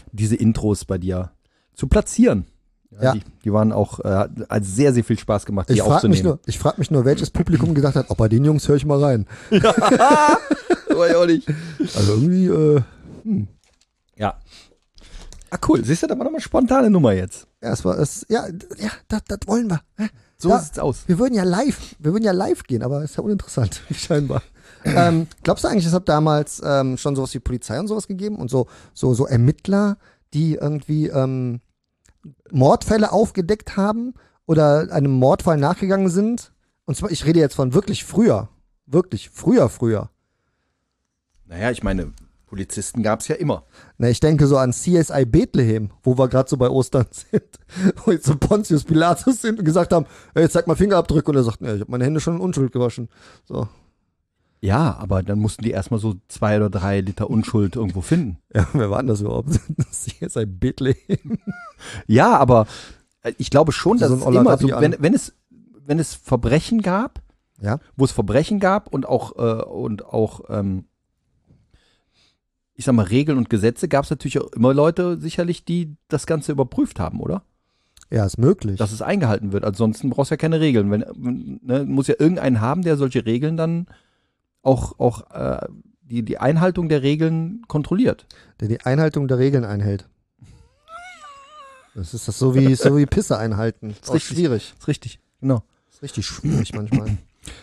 diese Intros bei dir zu platzieren. Ja, Ja. Die, die waren auch, äh, hat sehr, sehr viel Spaß gemacht, die Ich frage mich, aufzunehmen. nur- ich frag mich nur, welches Publikum gedacht hat, oh, bei den Jungs höre ich mal rein. Weiß ich auch nicht. Also irgendwie, äh, Ja. Ah, cool. Siehst du, da war doch mal spontane Nummer jetzt. ja, es war, es, ja, d- ja, das, das wollen wir. Hä? So Da- sieht's aus. Wir würden ja live, wir würden ja live gehen, aber ist ja uninteressant, scheinbar. ähm, glaubst du eigentlich, es hat damals ähm, schon sowas wie Polizei und sowas gegeben und so, so, so Ermittler, die irgendwie ähm, Mordfälle aufgedeckt haben oder einem Mordfall nachgegangen sind? Und zwar, ich rede jetzt von wirklich früher, wirklich früher, früher. Naja, ich meine, Polizisten gab's ja immer. Na, ich denke so an C S I Bethlehem, wo wir gerade so bei Ostern sind, wo jetzt so Pontius Pilatus sind und gesagt haben, ey, zeig mal Fingerabdrücke und er sagt, nee, ich habe meine Hände schon in Unschuld gewaschen. So. Ja, aber dann mussten die erstmal so zwei oder drei Liter Unschuld irgendwo finden. Ja, wer war denn das überhaupt? C S I Bethlehem. Ja, aber äh, ich glaube schon, So dass ein es Oller immer, Rappi so, an. wenn, wenn es, wenn es Verbrechen gab, Ja. wo es Verbrechen gab und auch, äh, und auch, ähm, ich sag mal, Regeln und Gesetze, gab es natürlich auch immer Leute sicherlich, die das Ganze überprüft haben, oder? Ja, ist möglich. Dass es eingehalten wird. Ansonsten brauchst du ja keine Regeln. Wenn, ne, muss ja irgendeinen haben, der solche Regeln dann auch, auch äh, die, die Einhaltung der Regeln kontrolliert. Der die Einhaltung der Regeln einhält. Das ist das so wie, so wie Pisse einhalten. Ist auch richtig. schwierig. Ist richtig, genau. Ist richtig schwierig manchmal.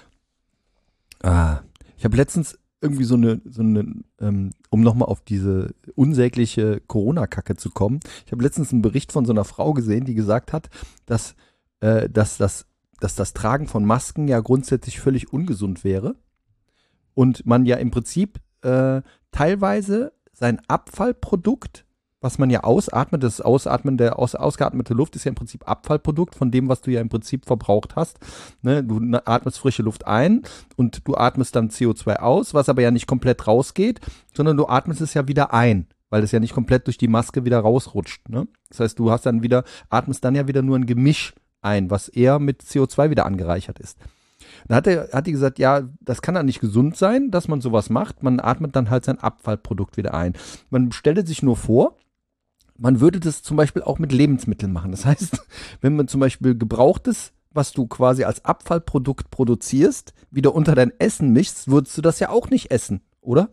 Ah, ich habe letztens irgendwie so eine, so eine, ähm, um nochmal auf diese unsägliche Corona-Kacke zu kommen. Ich habe letztens einen Bericht von so einer Frau gesehen, die gesagt hat, dass, äh, dass, das, dass das Tragen von Masken ja grundsätzlich völlig ungesund wäre und man ja im Prinzip äh, teilweise sein Abfallprodukt, was man ja ausatmet, das Ausatmen der aus, ausgeatmete Luft ist ja im Prinzip Abfallprodukt von dem, was du ja im Prinzip verbraucht hast. Ne, du atmest frische Luft ein und du atmest dann C O zwei aus, was aber ja nicht komplett rausgeht, sondern du atmest es ja wieder ein, weil es ja nicht komplett durch die Maske wieder rausrutscht. Ne? Das heißt, du hast dann wieder, atmest dann ja wieder nur ein Gemisch ein, was eher mit C O zwei wieder angereichert ist. Dann hat, er, hat die gesagt, ja, das kann dann nicht gesund sein, dass man sowas macht. Man atmet dann halt sein Abfallprodukt wieder ein. Man stellt sich nur vor, man würde das zum Beispiel auch mit Lebensmitteln machen. Das heißt, wenn man zum Beispiel Gebrauchtes, was du quasi als Abfallprodukt produzierst, wieder unter dein Essen mischst, würdest du das ja auch nicht essen, oder?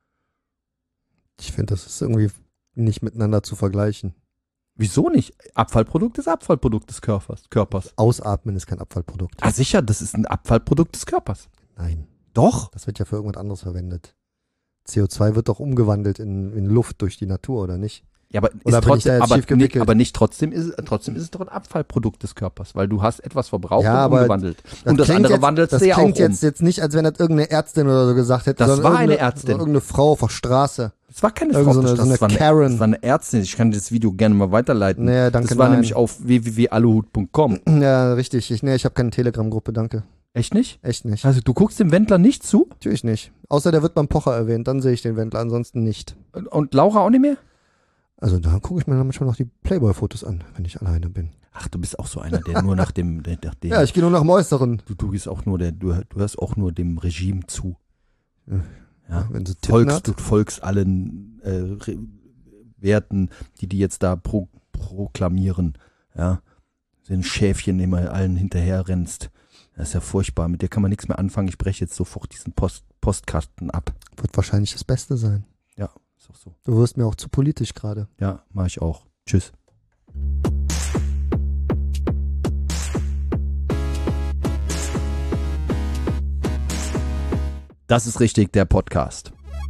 Ich finde, das ist irgendwie nicht miteinander zu vergleichen. Wieso nicht? Abfallprodukt ist Abfallprodukt des Körpers. Körpers. Ausatmen ist kein Abfallprodukt. Ah, sicher, das ist ein Abfallprodukt des Körpers. Nein, Doch. das wird ja für irgendwas anderes verwendet. C O zwei wird doch umgewandelt in, in Luft durch die Natur, oder nicht? Ja, aber, Oder ist bin ich da trotzdem, jetzt aber, schief nicht, gewickelt? aber nicht trotzdem ist, es- trotzdem ist es doch ein Abfallprodukt des Körpers, weil du hast etwas verbraucht Ja, und aber umgewandelt. und das klingt andere jetzt, wandelst das du ja auch um. klingt jetzt, jetzt nicht, als wenn das irgendeine Ärztin oder so gesagt hätte. Das sondern war eine irgendeine- Ärztin. so Irgendeine Frau auf der Straße. Das war keine Irgend Frau, so eine- das, so eine das, war eine, Karen. das war eine Ärztin. Ich kann das Video gerne mal weiterleiten. Nee, danke, das war nein. nämlich auf w w w punkt aluhut punkt com. Ja, richtig. Ich, nee, ich habe keine Telegram-Gruppe, danke. Echt nicht? Echt nicht. Also du guckst dem Wendler nicht zu Natürlich nicht. Außer der wird beim Pocher erwähnt, dann sehe ich den Wendler, ansonsten nicht. und, und Laura auch nicht mehr? Also da gucke ich mir dann manchmal noch die Playboy-Fotos an, wenn ich alleine bin. Ach, du bist auch so einer, der nur nach dem, der, nach dem Ja, ich gehe nur nach dem Äußeren. du, du gehst auch nur der, du, du hörst auch nur dem Regime zu. Ja. Wenn sie Titten Folgst, hat. du folgst allen äh, Re Werten, die die jetzt da pro proklamieren. Ja, sind Schäfchen, dem du allen hinterher rennst. Das ist ja furchtbar. Mit dir kann man nichts mehr anfangen. Ich breche jetzt sofort diesen Post Postkasten ab. Wird wahrscheinlich das Beste sein. Ja, ist auch so. Du wirst mir auch zu politisch gerade. Ja, mache ich auch. Tschüss. Das ist richtig, der Podcast.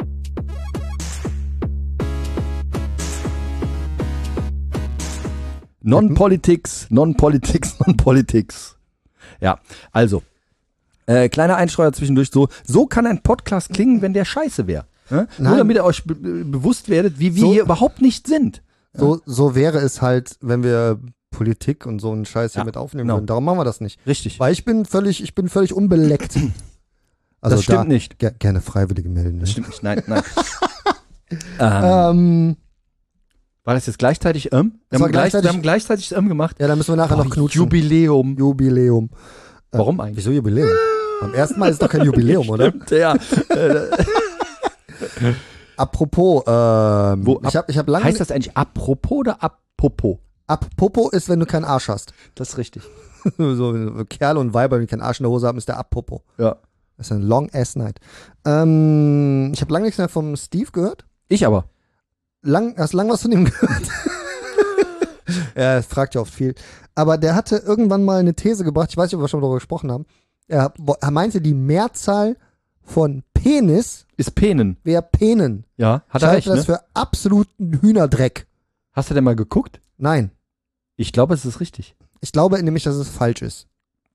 Non-Politics, Non-Politics, Non-Politics. Ja, also, äh, kleiner Einstreuer zwischendurch so, so kann ein Podcast klingen, wenn der scheiße wäre. Ne? Nur Nein. damit ihr euch be be bewusst werdet, wie wir So- hier überhaupt nicht sind. So, so wäre es halt, wenn wir Politik und so einen Scheiß hier Ja, mit aufnehmen genau. würden. Darum machen wir das nicht. Richtig. Weil ich bin völlig, ich bin völlig unbeleckt. Also das stimmt da, nicht. Ger gerne Freiwillige melden. Das Ne? stimmt nicht. Nein, nein. ähm, Ähm, war das jetzt gleichzeitig ähm? Wir, Das war haben, gleich, gleichzeitig- wir haben gleichzeitig ähm gemacht. ja, dann müssen wir nachher Oh, noch knutschen. Jubiläum. Jubiläum. Äh, Warum eigentlich? Wieso Jubiläum? Beim ersten Mal ist doch kein Jubiläum, oder? Stimmt, ja. Äh, Apropos, ähm, Wo, ich habe ich hab lange. heißt das eigentlich apropos oder apropos? Appopo ist, wenn du keinen Arsch hast. Das ist richtig. So, wenn Kerle und Weiber, die keinen Arsch in der Hose haben, ist der Appopo. Ja. Das ist ein long ass night. Ähm, ich habe lange nichts mehr vom Steve gehört. Ich aber. Lang, hast lang was von ihm gehört? Ja, er fragt ja oft viel. Aber der hatte irgendwann mal eine These gebracht, ich weiß nicht, ob wir schon darüber gesprochen haben. Er, er meinte, die Mehrzahl von Penis Ist Penen. wäre Penen. Ja, hat Ich er halte recht, das ne? für absoluten Hühnerdreck. Hast du denn mal geguckt? Nein. Ich glaube, es ist richtig. Ich glaube nämlich, dass es falsch ist.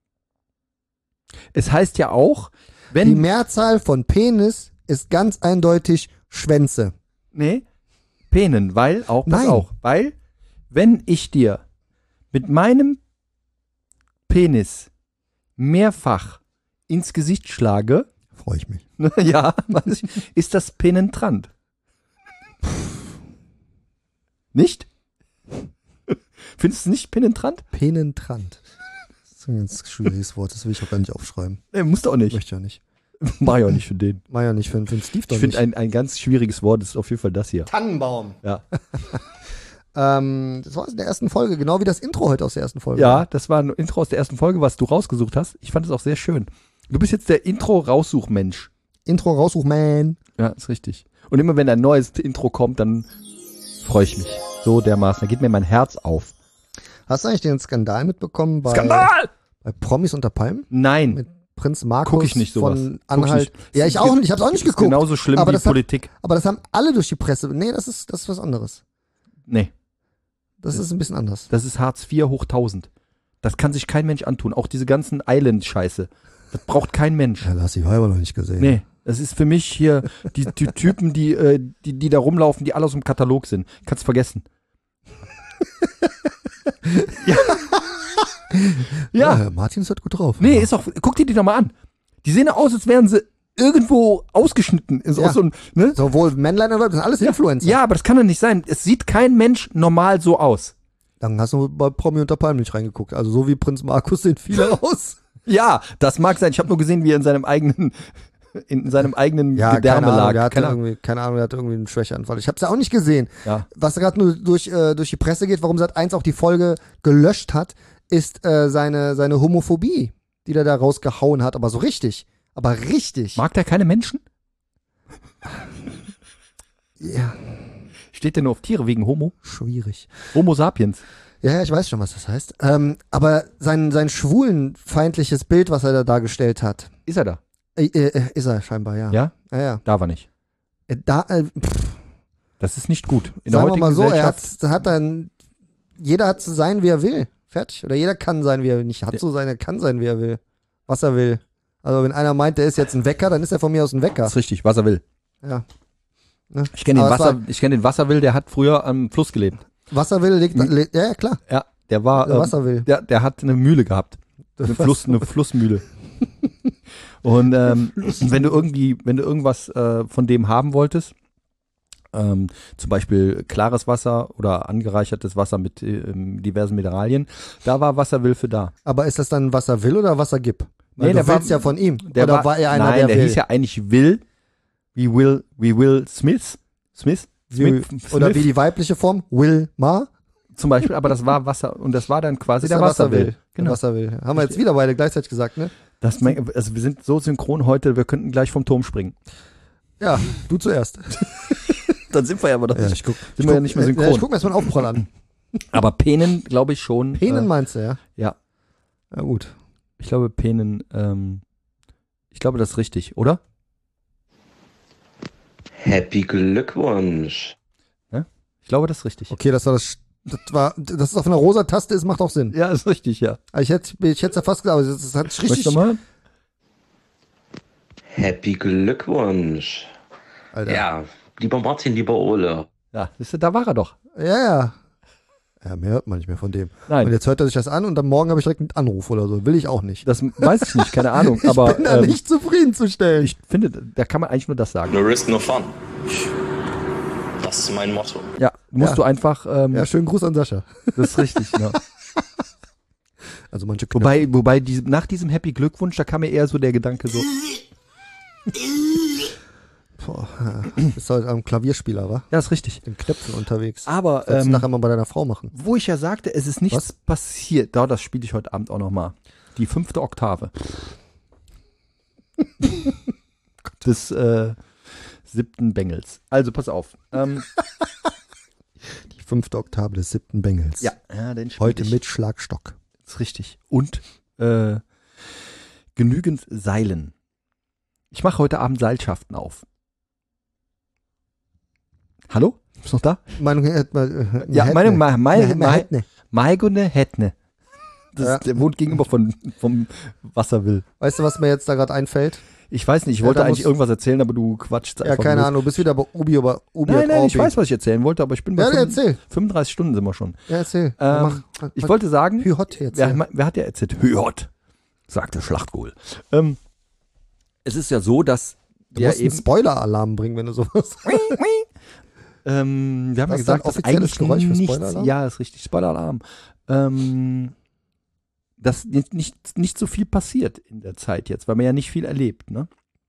Es heißt ja auch, Die wenn... Mehrzahl von Penis ist ganz eindeutig Schwänze. Nee, Penen, weil, auch, pass Nein. auch, weil, wenn ich dir mit meinem Penis mehrfach ins Gesicht schlage, Freue ich mich. ja, ist das penetrant. Nicht? Findest du es nicht penetrant? Penetrant. Das ist ein ganz schwieriges Wort, das will ich auch gar nicht aufschreiben. Nee, musst du auch nicht. Möchte ich ja nicht. Mach ich auch nicht für den. Mach ja nicht für, für den Steve doch Ich finde, nicht. ein, ein ganz schwieriges Wort ist auf jeden Fall das hier. Tannenbaum. Ja. Ähm, das war in der ersten Folge, genau wie das Intro heute aus der ersten Folge. Ja, das war ein Intro aus der ersten Folge, was du rausgesucht hast. Ich fand es auch sehr schön. Du bist jetzt der Intro-Raussuchmensch. Intro raussuch, man. Ja, ist richtig. Und immer wenn ein neues Intro kommt, dann freue ich mich. So dermaßen. Da geht mir mein Herz auf. Hast du eigentlich den Skandal mitbekommen bei, Skandal! bei Promis unter Palmen? Nein, Mit Prinz Markus gucke ich nicht sowas. von Guck ich Anhalt. nicht. Ja, ich auch nicht. Ich hab's auch nicht Ist geguckt. genauso schlimm Aber wie das hat- Politik. Aber das haben alle durch die Presse. Nee, das ist, das ist was anderes. Nee, Das ist ein bisschen anders. das ist Hartz vier hoch tausend. Das kann sich kein Mensch antun. Auch diese ganzen Island-Scheiße. Das braucht kein Mensch. Ja, hast die Weiber noch nicht gesehen. Nee, das ist für mich hier die, die Typen, die, äh, die, die da rumlaufen, die alle aus dem Katalog sind. Kannst vergessen. ja. Ja, ja. Martin ist halt gut drauf. Nee, ist auch, guck dir die doch mal an. Die sehen aus, als wären sie irgendwo ausgeschnitten. Ist Ja. auch so ein, ne? Sowohl Männlein als auch Weiblein, das sind alles Influencer. Ja, aber das kann doch nicht sein. Es sieht kein Mensch normal so aus. Dann hast du bei Promi unter Palmen nicht reingeguckt. Also so wie Prinz Markus sehen viele aus. Ja, das mag sein. Ich habe nur gesehen, wie er in seinem eigenen, in seinem eigenen Ja, Gedärme keine Ahnung, lag. der hatte Keine Ahnung. irgendwie, keine Ahnung, der hatte irgendwie einen Schwächeanfall. Ich habe es ja auch nicht gesehen. Ja. Was gerade nur durch, äh, durch die Presse geht, warum Sat eins auch die Folge gelöscht hat, ist äh, seine, seine Homophobie, die der da rausgehauen hat. Aber so richtig. Aber richtig. Mag der keine Menschen? Ja, Steht der nur auf Tiere wegen Homo? schwierig. Homo sapiens. Ja, ja, ich weiß schon, was das heißt. Ähm, aber sein, sein schwulenfeindliches Bild, was er da dargestellt hat, Ist er da? äh, äh, ist er scheinbar, ja. Ja? Ja, ja. Da war nicht. Äh, Da, äh, pff, Das ist nicht gut. In sagen der wir mal heutigen so, er hat, Gesellschaft. hat dann, jeder hat zu sein, wie er will. Fertig. Oder jeder kann sein, wie er will. Nicht hat Ja. zu sein, er kann sein, wie er will. Was er will. Also wenn einer meint, der ist jetzt ein Wecker, dann ist er von mir aus ein Wecker. Das ist richtig, was er will. Ja. Ne? Ich kenne den, Aber es Wasser, war- ich kenn den Wasserwill, der hat früher am Fluss gelebt. Was er will, legt, Hm. le ja, ja, klar. Ja, der war, Der ähm, was er will. der, der hat eine Mühle gehabt. Eine, Was- Fluss, eine Flussmühle. Und ähm, wenn du irgendwie, wenn du irgendwas äh, von dem haben wolltest, ähm, zum Beispiel klares Wasser oder angereichertes Wasser mit ähm, diversen Mineralien, da war Wasserwill für da. Aber ist das dann, was er will oder was er gibt? Weil Nee, du der war- willst ja von ihm. Der oder war, er einer, nein, der, der will? hieß ja eigentlich Will, wie Will, wie Will Smith, Smith, Wie, Smith, oder Smith wie die weibliche Form? Wilma? zum Beispiel, aber das war Wasser und das war dann quasi Ist der der Wasserwill. Der Genau. Wasserwill. Haben wir jetzt wieder beide gleichzeitig gesagt, ne? Das, mein- also wir sind so synchron heute, wir könnten gleich vom Turm springen. Ja, du zuerst. Dann sind wir ja aber doch Ja, ich guck, sind wir ja nicht mehr Ja, ich synchron. guck mir erstmal einen Aufprall an. Aber Penen, glaube ich schon. Penen äh, meinst du, ja? ja, Ja, gut. ich glaube Penen, ähm, ich glaube das ist richtig, oder? Happy Glückwunsch. Ich glaube das ist richtig. Okay, das war das. Das war, dass es auf einer rosa Taste ist, macht auch Sinn. Ja, ist richtig, ja. Aber Ich hätte ich hätte es ja fast gesagt, aber das, das hat Möchtest richtig. du mal? Happy Glückwunsch. Alter. Ja, lieber Martin, lieber Ole. Ja, siehst du, da war er doch. Ja, ja. Ja, mehr hört man nicht mehr von dem. Nein. Und jetzt hört er sich das an und am Morgen habe ich direkt einen Anruf oder so. Will ich auch nicht. Das weiß ich nicht, keine Ahnung. Ich aber bin da ähm, nicht zufriedenzustellen. ich finde, da kann man eigentlich nur das sagen. No risk, no fun. Das ist mein Motto. Ja, musst Ja. du einfach, ähm, Ja, schönen Gruß an Sascha. das ist richtig, ja. Also manche Knöpfe. Wobei, wobei die, nach diesem Happy Glückwunsch, da kam mir eher so der Gedanke so, Boah, ja. Bist du heute am Klavierspieler, wa? Ja, ist richtig. Den Knöpfen unterwegs. Aber, Sollst du ähm, nachher mal bei deiner Frau machen. wo ich ja sagte, es ist nichts Was? passiert. Da, das spiele ich heute Abend auch noch mal. Die fünfte Oktave. des äh, siebten Bengels. Also, pass auf. Ähm, Die fünfte Oktave des siebten Bengels. ja, ja, den spiel Heute ich. mit Schlagstock. Ist richtig. Und äh, genügend Seilen. Ich mache heute Abend Seilschaften auf. Hallo? Bist du noch da? Meinung hätte mal. Ja, meine meine meine meine. meine Maigone Hetne. Das Ja. ist, der wohnt gegenüber von vom Wasserwill. Weißt du, was mir jetzt da gerade einfällt? Ich weiß nicht, ich Ja, wollte da eigentlich muss- irgendwas erzählen, aber du quatschst Ja, einfach. keine los. Ahnung. Du bist wieder bei Ubi, aber Ubi Nein, hat nein, ich Orbi. weiß, was ich erzählen wollte, aber ich bin bei Ja, ja, fünf- erzähl. fünfunddreißig Stunden sind wir schon. Ja, erzähl. Ähm, Mach, Ich wollte sagen, Hü-Hot jetzt. wer, ja. wer hat ja erzählt? Hühot, sagte Schlachtkohl. Ähm, es ist ja so, dass Du der musst einen eben Spoiler-Alarm bringen, wenn du sowas. Ähm, wir haben ja Was gesagt, dann dass offizielles eigentlich Geräusch für nichts, Spoiler-Alarm? ja, ist richtig, Spoiler-Alarm, ähm, dass nicht, nicht, nicht so viel passiert in der Zeit jetzt, weil man ja nicht viel erlebt, ne?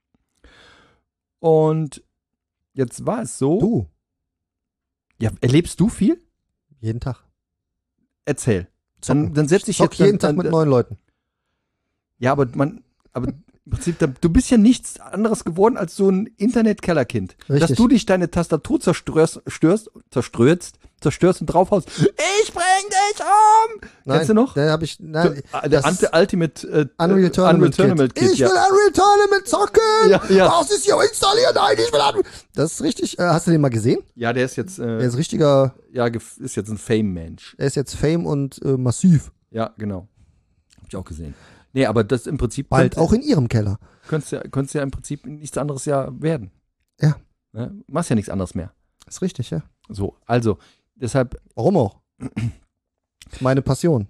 Und jetzt war es so, Du. ja, erlebst du viel? Jeden Tag. Erzähl. Zocken. Dann, dann setz dich Zock jetzt jeden dann, Tag dann, mit neuen Leuten. Ja, aber man, aber im Prinzip, da- du bist ja nichts anderes geworden als so ein Internet-Kellerkind. Dass Richtig. du dich deine Tastatur zerstörst, störst, zerstörst, zerstörst und draufhaust. Ich bring dich um! Nein, Kennst du noch? Da habe ich. Nein, So, äh, der das- Ante- Ultimate äh, Unreal äh, Tournament, Tournament Kid. Kid, Ich ja. will Unreal Tournament zocken! Ja, ja. Das ist hier installiert! Nein, ich will Unreal. Das ist richtig. Äh, hast du den mal gesehen? Ja, der ist jetzt, äh, Der ist richtiger. ja, gef- ist jetzt ein Fame-Mensch. Er ist jetzt Fame und äh, massiv. Ja, genau. Hab ich auch gesehen. Nee, aber das im Prinzip Bald könnte, auch in ihrem Keller. könntest ja, könntest ja im Prinzip nichts anderes ja werden. Ja. Ne? Machst ja nichts anderes mehr. Ist richtig, ja. So, also, deshalb, Warum auch? Ist meine Passion.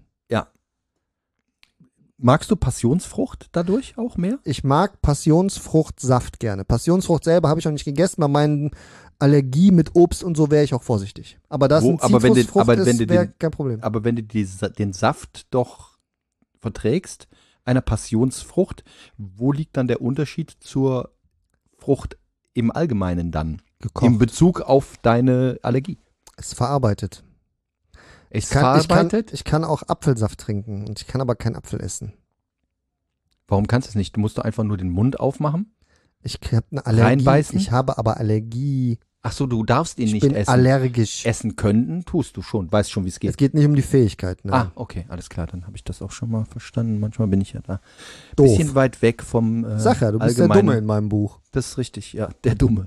magst du Passionsfrucht dadurch auch mehr? Ich mag Passionsfruchtsaft gerne. Passionsfrucht selber habe ich noch nicht gegessen. Bei meinen Allergie mit Obst und so wäre ich auch vorsichtig. Aber das Wo- ein aber wenn du- Zitrusfrucht aber wenn ist, du wäre den- kein Problem. Aber wenn du die, Sa- den Saft doch verträgst, einer Passionsfrucht, wo liegt dann der Unterschied zur Frucht im Allgemeinen dann? In Gekocht. Bezug auf deine Allergie? Ist verarbeitet. Ist Kann, ich, kann, verarbeitet? ich kann auch Apfelsaft trinken und ich kann aber keinen Apfel essen. Warum kannst du es nicht? Du musst doch einfach nur den Mund aufmachen. Ich habe eine Allergie. Reinbeißen? Ich habe aber Allergie. Ach so, du darfst ihn Ich nicht bin essen. allergisch. Essen können, tust du schon. Weißt schon, wie es Es geht. geht nicht um die Fähigkeit. Ne? Ah, okay, alles klar. Dann habe ich das auch schon mal verstanden. Manchmal bin ich ja da. Doof. Bisschen weit weg vom äh, Sag ja, du bist der Allgemeinen. Dumme in meinem Buch. Das ist richtig, ja, der Dumme.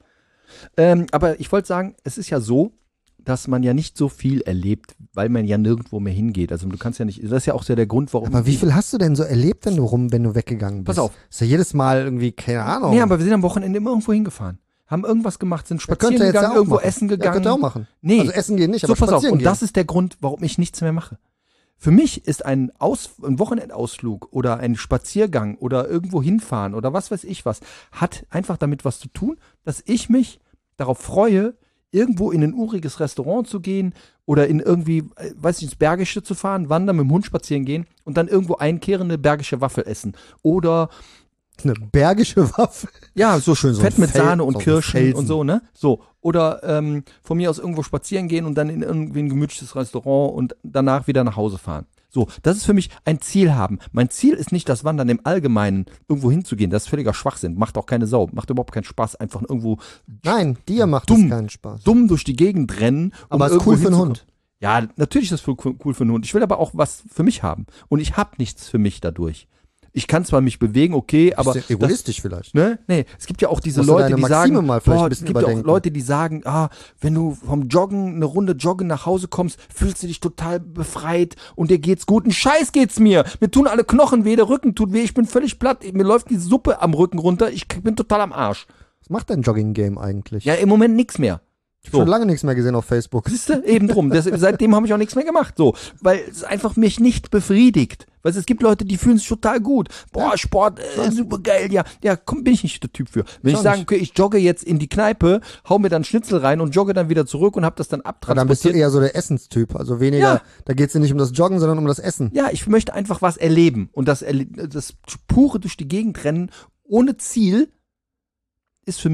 Ähm, aber ich wollte sagen, es ist ja so, dass man ja nicht so viel erlebt, weil man ja nirgendwo mehr hingeht. Also du kannst ja nicht, das ist ja auch so der Grund, warum. Aber wie viel hast du denn so erlebt, wenn du rum, wenn du weggegangen bist? Pass auf. Ist ja jedes Mal irgendwie, keine Ahnung. Nee, aber wir sind am Wochenende immer irgendwo hingefahren. Haben irgendwas gemacht, sind Ja, spazieren könnte er jetzt gegangen, ja auch irgendwo machen. essen Ja, gegangen. könnte er auch machen. Nee, Also essen gehen nicht, so aber pass auf. spazieren Und gehen. das ist der Grund, warum ich nichts mehr mache. Für mich ist ein, Aus, ein Wochenendausflug oder ein Spaziergang oder irgendwo hinfahren oder was weiß ich was, hat einfach damit was zu tun, dass ich mich darauf freue, irgendwo in ein uriges Restaurant zu gehen oder in irgendwie, äh, weiß ich, ins Bergische zu fahren, wandern, mit dem Hund spazieren gehen und dann irgendwo einkehrende bergische Waffel essen. Oder Eine bergische Waffe. ja, so Schön so Fett ein mit Fel- Sahne und so ein Kirschen Felsen. und so, ne? So. Oder ähm, von mir aus irgendwo spazieren gehen und dann in irgendwie ein gemütliches Restaurant und danach wieder nach Hause fahren. So, das ist für mich ein Ziel haben. Mein Ziel ist nicht das Wandern im Allgemeinen, irgendwo hinzugehen. Das ist völliger Schwachsinn. Macht auch keine Sau. Macht überhaupt keinen Spaß. Einfach irgendwo Nein, dir macht Dumm. das keinen Spaß. dumm durch die Gegend rennen. um Aber ist irgendwo cool für einen hinzukommen. Hund. Ja, natürlich ist das cool cool für einen Hund. Ich will aber auch was für mich haben. Und ich habe nichts für mich dadurch. Ich kann zwar mich bewegen, okay, aber Bist du egoistisch vielleicht. Ne? Nee, es gibt ja auch diese Musst du Leute, deine die Maxime sagen, mal vielleicht boah, ein es bisschen gibt ja auch überdenken. Leute, die sagen, ah, wenn du vom Joggen, eine Runde Joggen nach Hause kommst, fühlst du dich total befreit und dir geht's gut. Ein Scheiß geht's mir. Mir tun alle Knochen weh, der Rücken tut weh, ich bin völlig platt, mir läuft die Suppe am Rücken runter, ich bin total am Arsch. Was macht dein Jogging-Game eigentlich? Ja, im Moment nix mehr. ich habe so. schon lange nichts mehr gesehen auf Facebook. Siehst du, eben drum. Das, seitdem habe ich auch nichts mehr gemacht. So, weil es einfach mich nicht befriedigt. Weißt du, es gibt Leute, die fühlen sich total gut. Boah, Sport, äh, super geil. Ja, ja, komm, bin ich nicht der Typ für. Wenn Ich ich auch sage, nicht. okay, ich jogge jetzt in die Kneipe, hau mir dann Schnitzel rein und jogge dann wieder zurück und hab das dann Aber dann bist du abtransportiert. eher so der Essenstyp. Also weniger, Ja. da geht es dir nicht um das Joggen, sondern um das Essen. Ja, ich möchte einfach was erleben. Und das, erle- das pure durch die Gegend rennen ohne Ziel ist für mich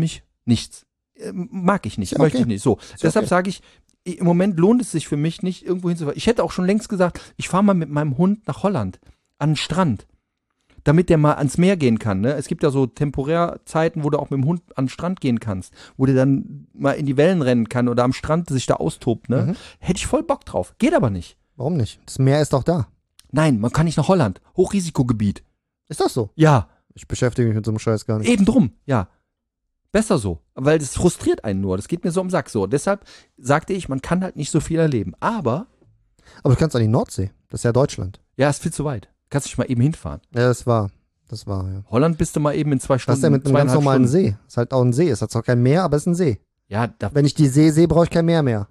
Nichts. Äh, mag ich nicht, Ja, möchte okay. ich nicht. So, Ist deshalb okay. sage ich, im Moment lohnt es sich für mich nicht, irgendwo hinzufahren. Ich hätte auch schon längst gesagt, ich fahre mal mit meinem Hund nach Holland, an den Strand, damit der mal ans Meer gehen kann. Ne? Es gibt ja so Temporärzeiten, wo du auch mit dem Hund an den Strand gehen kannst, wo der dann mal in die Wellen rennen kann oder am Strand sich da austobt. Ne? Mhm. Hätte ich voll Bock drauf. Geht aber nicht. Warum nicht? Das Meer ist doch da. Nein, man kann nicht nach Holland. Hochrisikogebiet. Ist das so? Ja, Ich beschäftige mich mit so einem Scheiß gar nicht. eben drum. Ja. Besser so. Weil das frustriert einen nur. Das geht mir so am Sack so. Deshalb sagte ich, man kann halt nicht so viel erleben. Aber, Aber du kannst an die Nordsee. Das ist ja Deutschland. ja, ist viel zu weit. Kannst dich mal eben hinfahren. Ja, das war. Das war, ja. Holland bist du mal eben in zwei Das Stunden. ist ja mit einem ganz zweieinhalb normalen Stunden. See. Ist halt auch ein See. Es hat zwar kein Meer, aber es ist ein See. Ja, da, Wenn ich die See sehe, brauche ich kein Meer mehr.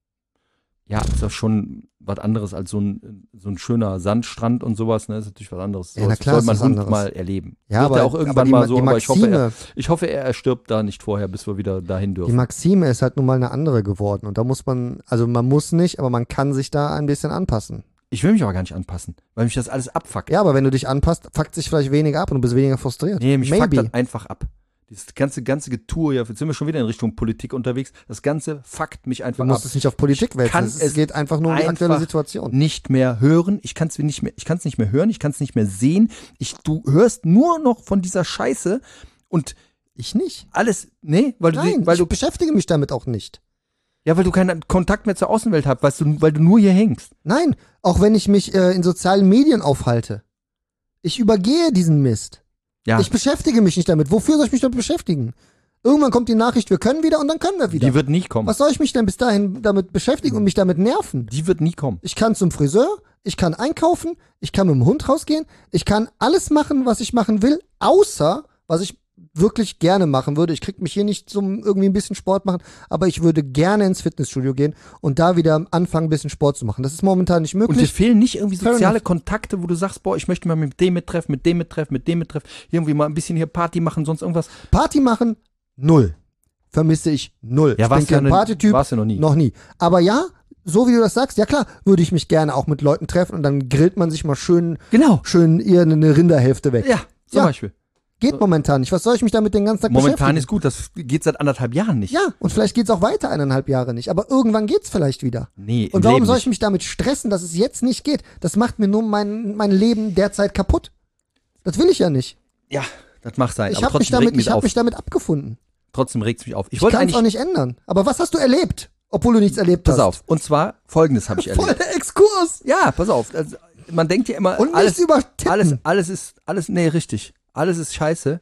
ja, ist doch schon was anderes als so ein, so ein schöner Sandstrand und sowas. Ne? Das ist natürlich was anderes. Ja, na Das klar soll ist mein was Hund anderes. mal erleben. Ja, Wird aber, er auch irgendwann aber die, mal so, die aber ich hoffe, Maxime, er, ich hoffe, er erstirbt da nicht vorher, bis wir wieder dahin die dürfen. Maxime ist halt nun mal eine andere geworden. Und da muss man, also man muss nicht, aber man kann sich da ein bisschen anpassen. Ich will mich aber gar nicht anpassen, weil mich das alles abfuckt. Ja, aber wenn du dich anpasst, fuckt sich vielleicht weniger ab und du bist weniger frustriert. Nee, mich fuckt Maybe. das einfach ab. Dieses ganze, ganze Getue, ja, jetzt sind wir schon wieder in Richtung Politik unterwegs. Das Ganze fuckt mich Du einfach musst ab. es nicht auf Politik wälzen. kann Es, es geht einfach nur um die aktuelle einfach Situation. Nicht mehr hören. Ich kann es nicht mehr, ich kann es nicht mehr hören. Ich kann es nicht mehr sehen. Ich, du hörst nur noch von dieser Scheiße und Ich nicht. alles, nee, weil du, Nein, die- weil ich du, beschäftige mich damit auch nicht. ja, weil du keinen Kontakt mehr zur Außenwelt hast, weißt du, weil du nur hier hängst. Nein, auch wenn ich mich äh, in sozialen Medien aufhalte. Ich übergehe diesen Mist. Ja, Ich beschäftige mich nicht damit. Wofür soll ich mich damit beschäftigen? Irgendwann kommt die Nachricht, wir können wieder und dann können wir wieder. die wird nie kommen. Was soll ich mich denn bis dahin damit beschäftigen und mich damit nerven? Die wird nie kommen. Ich kann zum Friseur, ich kann einkaufen, ich kann mit dem Hund rausgehen, ich kann alles machen, was ich machen will, außer, was ich wirklich gerne machen würde. Ich krieg mich hier nicht zum irgendwie ein bisschen Sport machen, aber ich würde gerne ins Fitnessstudio gehen und da wieder anfangen, ein bisschen Sport zu machen. Das ist momentan nicht Und dir möglich. fehlen nicht irgendwie Fair soziale enough. Kontakte, wo du sagst, boah, ich möchte mal mit dem mittreffen, mit dem mittreffen, mit dem mittreffen, irgendwie mal ein bisschen hier Party machen, sonst irgendwas. Party machen, null. Vermisse ich null. Ja, ich bin warst du ja kein ne- Partytyp. warst du noch nie. Noch nie. Aber ja, so wie du das sagst, ja klar, würde ich mich gerne auch mit Leuten treffen und dann grillt man sich mal schön, Genau. schön ihr eine Rinderhälfte weg. Ja, zum Ja. Beispiel. Geht momentan nicht. Was soll ich mich damit den ganzen Tag Momentan beschäftigen? ist gut, das geht seit anderthalb Jahren nicht. Ja, und vielleicht geht's auch weiter eineinhalb Jahre nicht. Aber irgendwann geht's vielleicht wieder. Nee, im Und warum Leben soll ich nicht. mich damit stressen, dass es jetzt nicht geht? Das macht mir nur mein, mein Leben derzeit kaputt. Das will ich ja nicht. Ja, das mag sein, Ich aber habe mich, trotzdem damit, regt mich ich hab auf. mich damit abgefunden. Trotzdem regt es mich auf. Ich Ich wollte kann es eigentlich, auch nicht ändern. Aber was hast du erlebt? Obwohl du nichts erlebt pass hast. auf, und zwar folgendes habe ich Voll erlebt. der Exkurs. Ja, pass auf, also, man denkt ja immer, Und alles, nichts über Titten. alles, alles ist, alles, nee, richtig, alles ist scheiße.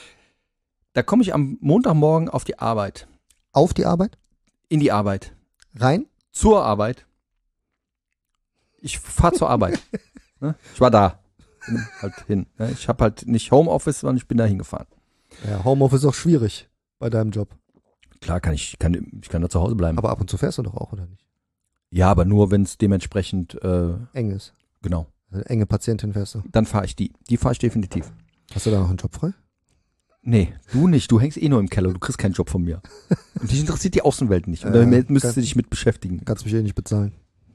Da komme ich am Montagmorgen auf die Arbeit, Auf die Arbeit? in die Arbeit, Rein? zur Arbeit. Ich fahre zur Arbeit. Ne? Ich war da, bin halt hin. Ne? Ich habe halt nicht Homeoffice, sondern ich bin da hingefahren. Ja, Homeoffice ist auch schwierig bei deinem Job. Klar kann ich, kann, ich kann da zu Hause bleiben. Aber ab und zu fährst du doch auch, oder nicht? Ja, aber nur, wenn es dementsprechend, äh, Eng ist. genau. Eine enge Patientin fährst du. Dann fahre ich die. Die fahre ich definitiv. Hast du da noch einen Job frei? Nee, du nicht. Du hängst eh nur im Keller. Du kriegst keinen Job von mir. Und dich interessiert die Außenwelt nicht. Und Ja, damit müsstest du kann- dich mit beschäftigen. Kannst mich eh nicht bezahlen.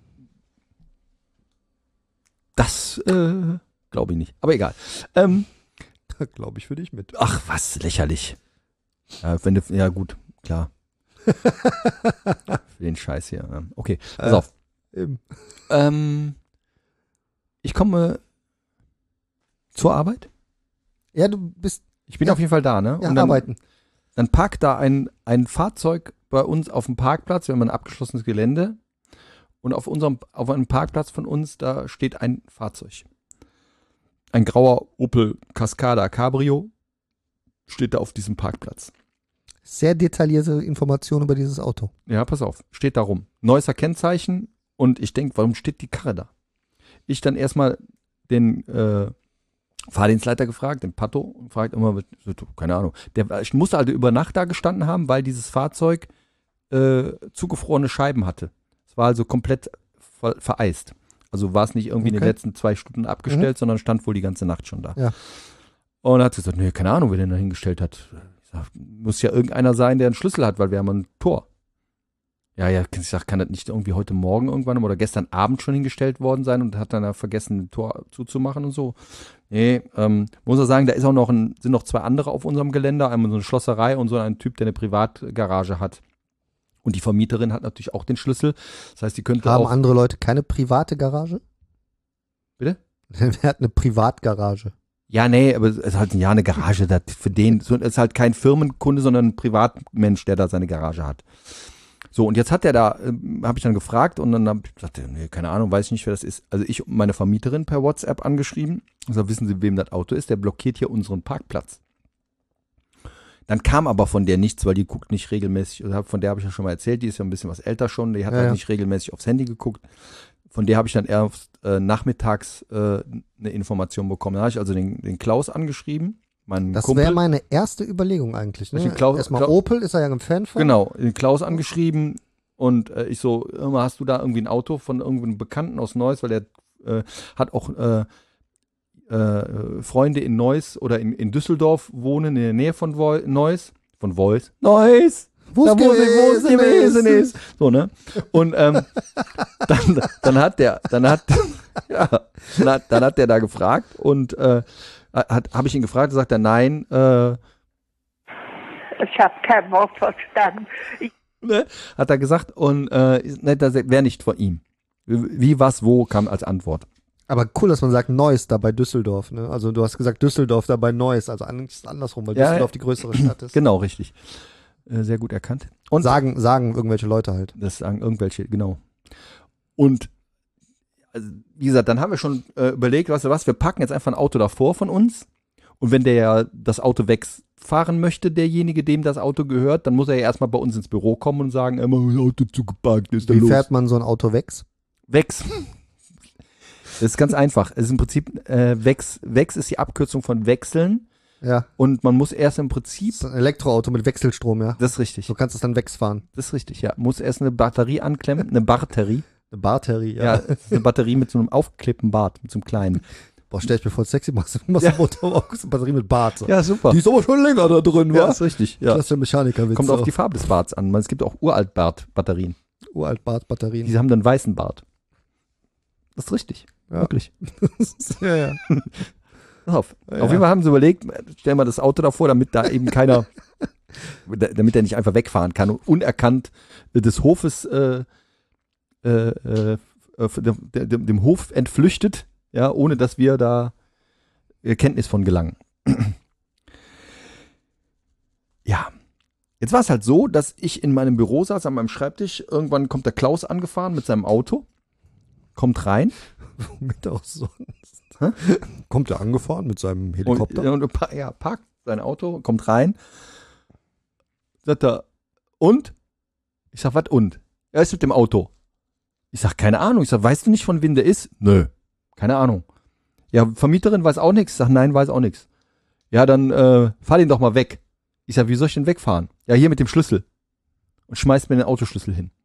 Das, äh, glaube ich nicht. Aber egal. Ähm, Da glaube ich für dich mit. ach, was, lächerlich. Ja, wenn du, ja gut, klar. Für den Scheiß hier. ähm, Okay, pass Äh. auf. Eben. Ähm, ich komme zur Arbeit. Ja, du bist Ich bin Ja. auf jeden Fall da, ne? ja Und dann, arbeiten. dann parkt da ein, ein Fahrzeug bei uns auf dem Parkplatz. Wir haben ein abgeschlossenes Gelände. Und auf unserem, auf einem Parkplatz von uns, da steht ein Fahrzeug. Ein grauer Opel Cascada Cabrio steht da auf diesem Parkplatz. Sehr detaillierte Informationen über dieses Auto. Ja, pass auf, steht da rum. Neusser Kennzeichen und ich denke, warum steht die Karre da? Ich dann erstmal den äh, Fahrdienstleiter gefragt, den Pato, und fragt immer, keine Ahnung, der musste also über Nacht da gestanden haben, weil dieses Fahrzeug äh, zugefrorene Scheiben hatte. Es war also komplett ver vereist. Also war es nicht irgendwie in Okay. den letzten zwei Stunden abgestellt, sondern stand wohl die ganze Nacht schon da. Ja. Und er hat gesagt, nee, keine Ahnung, wer den da hingestellt hat. Ich sag, muss ja irgendeiner sein, der einen Schlüssel hat, weil wir haben ein Tor. Ja, ja, ich sag, kann das nicht irgendwie heute Morgen irgendwann oder gestern Abend schon hingestellt worden sein und hat dann da vergessen, ein Tor zuzumachen und so. Nee, ähm, muss man sagen, da ist auch noch ein, sind noch zwei andere auf unserem Gelände, einmal so eine Schlosserei und so ein Typ, der eine Privatgarage hat. Und die Vermieterin hat natürlich auch den Schlüssel. Das heißt, die könnte Haben auch. andere Leute keine private Garage? Bitte? Wer hat eine Privatgarage? Ja, nee, aber es ist halt ja eine Garage, das für den, so, es ist halt kein Firmenkunde, sondern ein Privatmensch, der da seine Garage hat. So, und jetzt hat der da, äh, habe ich dann gefragt und dann habe ich gesagt, nee, keine Ahnung, weiß ich nicht, wer das ist. Also ich meine Vermieterin per WhatsApp angeschrieben. Also wissen Sie, wem das Auto ist? Der blockiert hier unseren Parkplatz. Dann kam aber von der nichts, weil die guckt nicht regelmäßig, von der habe ich ja schon mal erzählt, die ist ja ein bisschen was älter schon, die hat Ja, halt ja. nicht regelmäßig aufs Handy geguckt. Von der habe ich dann erst äh, nachmittags äh, eine Information bekommen. Da habe ich also den, den Klaus angeschrieben, meinen Das Kumpel. wäre meine erste Überlegung eigentlich. Ne? Ich den Klaus- Erstmal Klau- Opel, ist er ja ein Fan von. Genau, den Klaus angeschrieben und äh, ich so, immer hast du da irgendwie ein Auto von irgendeinem Bekannten aus Neuss, weil der äh, hat auch äh, äh, Freunde in Neuss oder in, in Düsseldorf wohnen, in der Nähe von Wo- Neuss, von Neuss, Neuss, Wo da es wo sie, wo es gewesen gewesen ist. ist. So, ne? Und ähm, dann, dann hat der, dann hat, ja, dann hat, dann hat der da gefragt und äh, hat, habe ich ihn gefragt, sagt er, nein, äh, Ich habe kein Wort verstanden. Ich ne, hat er gesagt und äh, ne, das wäre nicht von ihm. Wie, was, wo kam als Antwort. Aber cool, dass man sagt Neuss da bei Düsseldorf. Ne? Also du hast gesagt Düsseldorf da bei Neuss. Also eigentlich ist es andersrum, weil Ja, Düsseldorf die größere Stadt ist. Genau, richtig. Äh, sehr gut erkannt. Und Sagen, sagen irgendwelche Leute halt. das sagen irgendwelche, genau. Und also, wie gesagt, dann haben wir schon äh, überlegt, weißt du was, wir packen jetzt einfach ein Auto davor von uns und wenn der ja das Auto wegfahren möchte, derjenige, dem das Auto gehört, dann muss er ja erstmal bei uns ins Büro kommen und sagen, immer mein Auto zugeparkt, ist da Wie los. fährt man so ein Auto weg? Wex. Das ist ganz einfach. Es ist im Prinzip, äh, Wex, Wex ist die Abkürzung von wechseln Ja, und man muss erst im Prinzip, das ist ein Elektroauto mit Wechselstrom, ja. das ist richtig, Du kannst es dann wegfahren. das ist richtig, ja, muss erst eine Batterie anklemmen, eine Batterie, Eine Batterie, ja, ja. das ist eine Batterie mit so einem aufklippen Bart, mit so einem kleinen. Boah, stell ich mir voll sexy, machst du machst Ja. eine Motor auf, eine Batterie mit Bart. So. Ja, super. Die ist aber schon länger da drin, Ja, wa? ist richtig, ja. Das ist der Mechanikerwitz. Kommt auf so. die Farbe des Barts an. Es gibt auch Uralt-Bart-Batterien. Uralt-Bart-Batterien. Die haben dann weißen Bart. Das ist richtig, Ja. wirklich. ja, ja. Pass auf. Ja. Auf jeden Fall haben sie überlegt, stellen wir das Auto davor, damit da eben keiner, damit er nicht einfach wegfahren kann und unerkannt des Hofes, äh, äh, äh, dem, dem, dem Hof entflüchtet, ja, ohne dass wir da Kenntnis von gelangen. Ja. Jetzt war es halt so, dass ich in meinem Büro saß, an meinem Schreibtisch. Irgendwann kommt der Klaus angefahren mit seinem Auto, kommt rein. Womit auch sonst. Hä? Kommt er angefahren mit seinem Helikopter? Und, und pa- ja, parkt sein Auto, kommt rein. Sagt er, und? Ich sag, was und? Er ist mit dem Auto. Ich sag, keine Ahnung. Ich sag, weißt du nicht, von wem der ist? Nö, keine Ahnung. Ja, Vermieterin weiß auch nichts. Ich sag, nein, weiß auch nichts. Ja, dann äh, fahr den doch mal weg. Ich sag, wie soll ich denn wegfahren? Ja, hier mit dem Schlüssel. Und schmeißt mir den Autoschlüssel hin.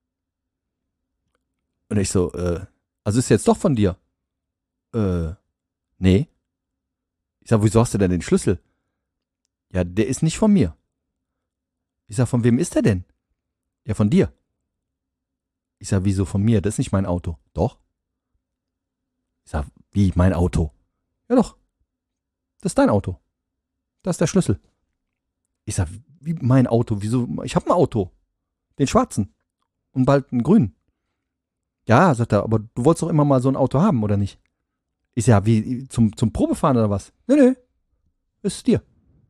Und ich so, äh, also ist jetzt doch von dir? Äh, nee. Ich sag, wieso hast du denn den Schlüssel? Ja, der ist nicht von mir. Ich sag, von wem ist der denn? Ja, von dir. Ich sag, wieso von mir? Das ist nicht mein Auto. Doch. Ich sag, wie, mein Auto? Ja doch. Das ist dein Auto. Das ist der Schlüssel. Ich sag, wie mein Auto? Wieso? Ich hab ein Auto. Den schwarzen. Und bald einen grünen. Ja, sagt er, aber du wolltest doch immer mal so ein Auto haben, oder nicht? Ich sag, ja, wie, zum, zum Probefahren oder was? Nee, nee. Ist dir.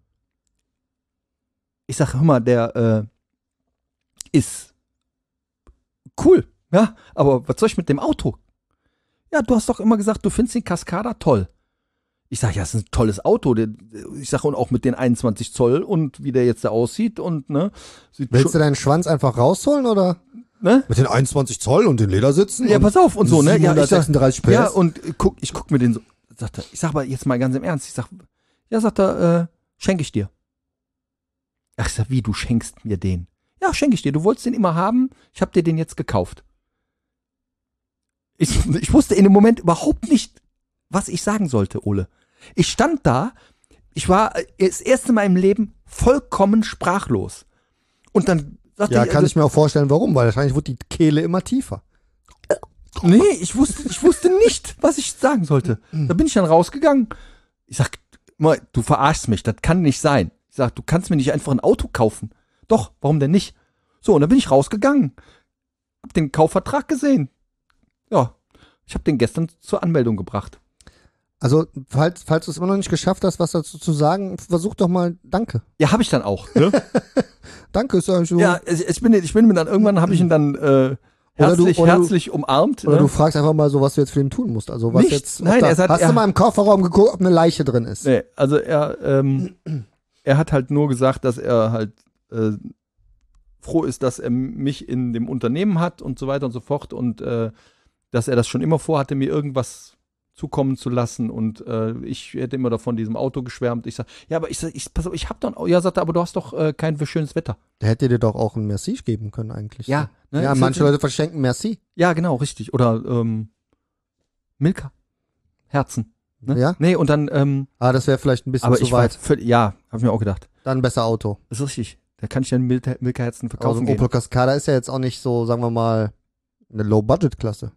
Ich sag, hör mal, der, äh, ist cool, ja, aber was soll ich mit dem Auto? Ja, du hast doch immer gesagt, du findest den Cascada toll. Ich sag, ja, es ist ein tolles Auto. Der, ich sag, und auch mit den einundzwanzig Zoll und wie der jetzt da aussieht und, ne. Sieht Willst schon, du deinen Schwanz einfach rausholen, oder? ne? Mit den einundzwanzig Zoll und den Ledersitzen? Ja, und pass auf und so, ne? Ja, ich sag, siebenhundertsechsunddreißig P S? ja, und guck, ich guck mir den so, sagt er, ich sag aber jetzt mal ganz im Ernst, ich sag, ja, sagt er, äh, schenke ich dir. Ach, ich sag, wie, du schenkst mir den? Ja, schenke ich dir, du wolltest den immer haben, ich hab dir den jetzt gekauft. Ich, ich wusste in dem Moment überhaupt nicht, was ich sagen sollte, Ole. Ich stand da, ich war das erste Mal im Leben vollkommen sprachlos. Und dann Sagte Ja, ich, kann also, ich mir auch vorstellen, warum, weil wahrscheinlich wird die Kehle immer tiefer. Nee, ich wusste, ich wusste nicht, was ich sagen sollte. Da bin ich dann rausgegangen. Ich sag, mal, du verarschst mich, das kann nicht sein. Ich sag, du kannst mir nicht einfach ein Auto kaufen. Doch, warum denn nicht? So, und dann bin ich rausgegangen. Hab den Kaufvertrag gesehen. Ja, ich habe den gestern zur Anmeldung gebracht. Also, falls, falls du es immer noch nicht geschafft hast, was dazu zu sagen, versuch doch mal Danke. Ja, habe ich dann auch. Ne? Danke ist eigentlich so. Ja, ich, ich bin, ich bin dann irgendwann habe ich ihn dann äh, herzlich, oder du- herzlich umarmt. Oder ne? du fragst einfach mal so, was du jetzt für ihn tun musst. Also, was Nichts. jetzt. ob Nein, da, er sagt, hast er- du mal im Kofferraum geguckt, ob eine Leiche drin ist? Nee, also er, ähm, er hat halt nur gesagt, dass er halt äh, froh ist, dass er mich in dem Unternehmen hat und so weiter und so fort und äh, dass er das schon immer vorhatte, mir irgendwas zukommen zu lassen und äh, ich hätte immer davon diesem Auto geschwärmt. Ich sag, ja, aber ich sag, ich, pass auf, ich hab doch, ja, sagt er, aber du hast doch äh, kein schönes Wetter. Der hätte dir doch auch ein Merci geben können eigentlich. Ja, ne, Ja, ist manche jetzt- Leute verschenken Merci. Ja, genau, richtig. Oder ähm, Milka. Herzen. Ne? Ja? Nee, und dann, ähm, Ah, das wäre vielleicht ein bisschen aber zu ich war weit. völlig, ja, hab ich mir auch gedacht. Dann besser Auto. Das ist richtig. Da kann ich dann Milka, Milka Herzen Aber so verkaufen ein gehen. Opel Cascada ist ja jetzt auch nicht so, sagen wir mal, eine Low-Budget-Klasse.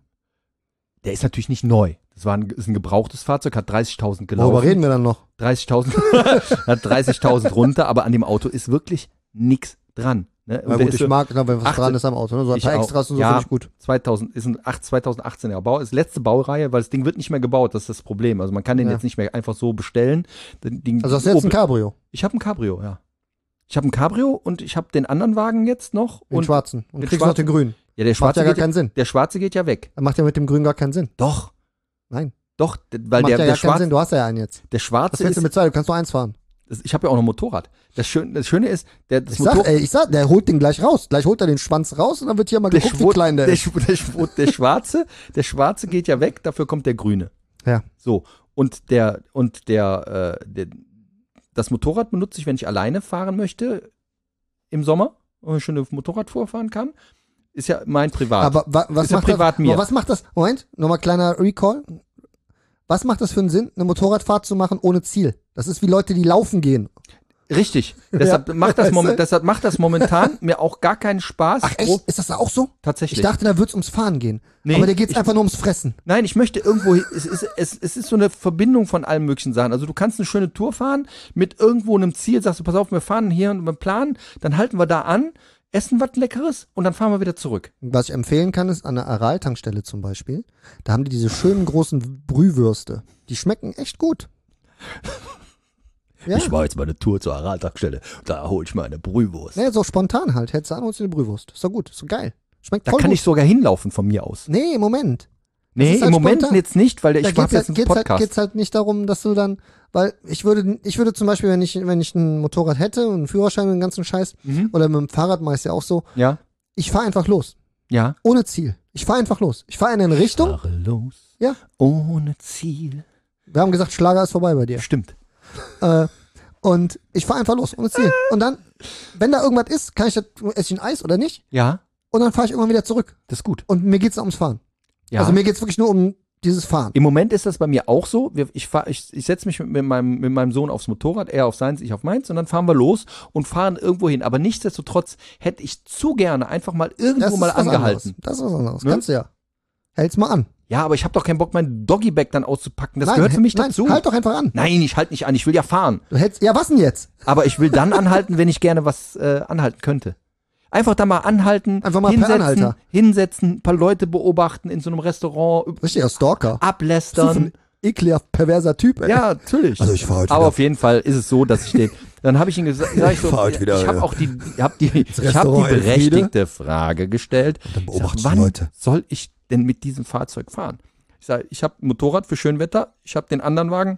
Der ist natürlich nicht neu. Das war ein, ist ein gebrauchtes Fahrzeug, hat dreißigtausend gelaufen. Worüber reden wir dann noch? dreißigtausend, hat dreißigtausend runter, aber an dem Auto ist wirklich nichts dran. Ne? Und Na der gut, ist ich mag, wenn was achte- dran ist am Auto. Ne? So ein Ich paar auch. Extras und so Ja. finde ich gut. zweitausend, ist ein acht- zweitausendachtzeiner Bau, ist letzte Baureihe, weil das Ding wird nicht mehr gebaut, das ist das Problem. Also man kann den Ja. jetzt nicht mehr einfach so bestellen. Den, den, Also hast du jetzt ein Cabrio, Ich habe ein Cabrio, ja. Ich habe ein Cabrio und ich habe den anderen Wagen jetzt noch. den und schwarzen. Und den kriegst noch den grünen. Ja, der Macht schwarze, ja gar geht, keinen Sinn. der schwarze geht ja weg. Dann macht ja mit dem grünen gar keinen Sinn. Doch. Nein. Doch, d- weil Macht der, ja der, gar keinen schwarze, Sinn. Du hast ja einen jetzt. der Was schwarze willst ist, du mit zwei? Du kannst nur eins fahren. das, ich habe ja auch noch ein Motorrad. Das Schöne, das Schöne ist, der, das Ich sag, ey, ich sag, der holt den gleich raus. Gleich holt er den Schwanz raus und dann wird hier mal der, geguckt, wie Schwur- klein der, der, ist. Schwur- der, Schwur- der schwarze, der schwarze geht ja weg, dafür kommt der grüne. Ja. So. Und der, und der, äh, der, das Motorrad benutze ich, wenn ich alleine fahren möchte, im Sommer, und ich schöne Motorradtour fahren kann. Ist ja mein Privat. Aber wa, was Ist ja macht privat das? mir. Aber was macht das? Moment, nochmal kleiner Recall. Was macht das für einen Sinn, eine Motorradfahrt zu machen ohne Ziel? Das ist wie Leute, die laufen gehen. Richtig. Deshalb, macht das weißt moment, du? deshalb macht das momentan mir auch gar keinen Spaß. Ach echt? Ist das da auch so? Tatsächlich. Ich dachte, da wird's ums Fahren gehen. Nee, Aber da geht's ich- einfach nur ums Fressen. Nein, ich möchte irgendwo, es ist, es, es ist so eine Verbindung von allen möglichen Sachen. Also du kannst eine schöne Tour fahren mit irgendwo einem Ziel, sagst du, pass auf, wir fahren hier und wir planen, dann halten wir da an, essen was Leckeres und dann fahren wir wieder zurück. Was ich empfehlen kann, ist an der Aral-Tankstelle zum Beispiel. Da haben die diese schönen großen Brühwürste. Die schmecken echt gut. Ja, war jetzt meine Tour zur Aral-Tankstelle, da hole ich mir eine Brühwurst. nee, so spontan halt. Hättest du an, holst du eine Brühwurst. Ist doch gut, ist doch geil. Schmeckt Da voll kann gut. ich sogar hinlaufen von mir aus. Nee, Moment. Nee, ist halt im Moment spontan. jetzt nicht, weil Da ich geht's mache halt, jetzt einen geht's, halt, Podcast. geht's halt nicht darum, dass du dann, weil ich würde, ich würde zum Beispiel, wenn ich, wenn ich ein Motorrad hätte und einen Führerschein und den ganzen Scheiß, Mhm. oder mit dem Fahrrad mache ich ja auch so, Ja, ich fahre einfach los. ja. Ohne Ziel. Ich fahre einfach los. Ich fahre in eine Richtung. Fahre los. Ja. Ohne Ziel. Wir haben gesagt, Schlager ist vorbei bei dir. Stimmt. Äh, und ich fahre einfach los, ohne Ziel. Und dann, wenn da irgendwas ist, kann ich das, esse ich ein Eis oder nicht? Ja, Und dann fahre ich irgendwann wieder zurück. das ist gut. Und mir geht's ums Fahren. Ja. Also mir geht's wirklich nur um dieses Fahren. Im Moment ist das bei mir auch so. Wir- Ich, fahr- ich, ich setze mich mit, mit, meinem, mit meinem Sohn aufs Motorrad, er auf seins, ich auf meins, und dann fahren wir los und fahren irgendwo hin. Aber nichtsdestotrotz hätte ich zu gerne einfach mal irgendwo mal was angehalten. anderes. Das ist was anderes. Ne? Kannst du ja. Hält's mal an. Ja, aber ich habe doch keinen Bock, mein Doggy-Bag dann auszupacken. Das nein, gehört für mich nein, dazu. Halt doch einfach an. Nein, ich halte nicht an, ich will ja fahren. Du hältst, ja, was denn jetzt? Aber ich will dann anhalten, wenn ich gerne was äh, anhalten könnte. Einfach da mal anhalten, Einfach mal per hinsetzen, Anhalter. hinsetzen, ein paar Leute beobachten in so einem Restaurant, Richtiger Stalker. So ablästern. ein ekelhaft perverser Typ, ey. Ja, natürlich. Also ich fahr heute Aber wieder- auf jeden Fall ist es so, dass ich den, dann habe ich ihn gesagt, sag ich so, fahr heute wieder, ich habe ja. auch die, ich habe die, ich habe Restaurant die Elfriede. berechtigte Frage gestellt. dann Ich sag, beobachtest du wann Leute. soll ich denn mit diesem Fahrzeug fahren? Ich sage, ich habe ein Motorrad für Schönwetter, ich habe den anderen Wagen,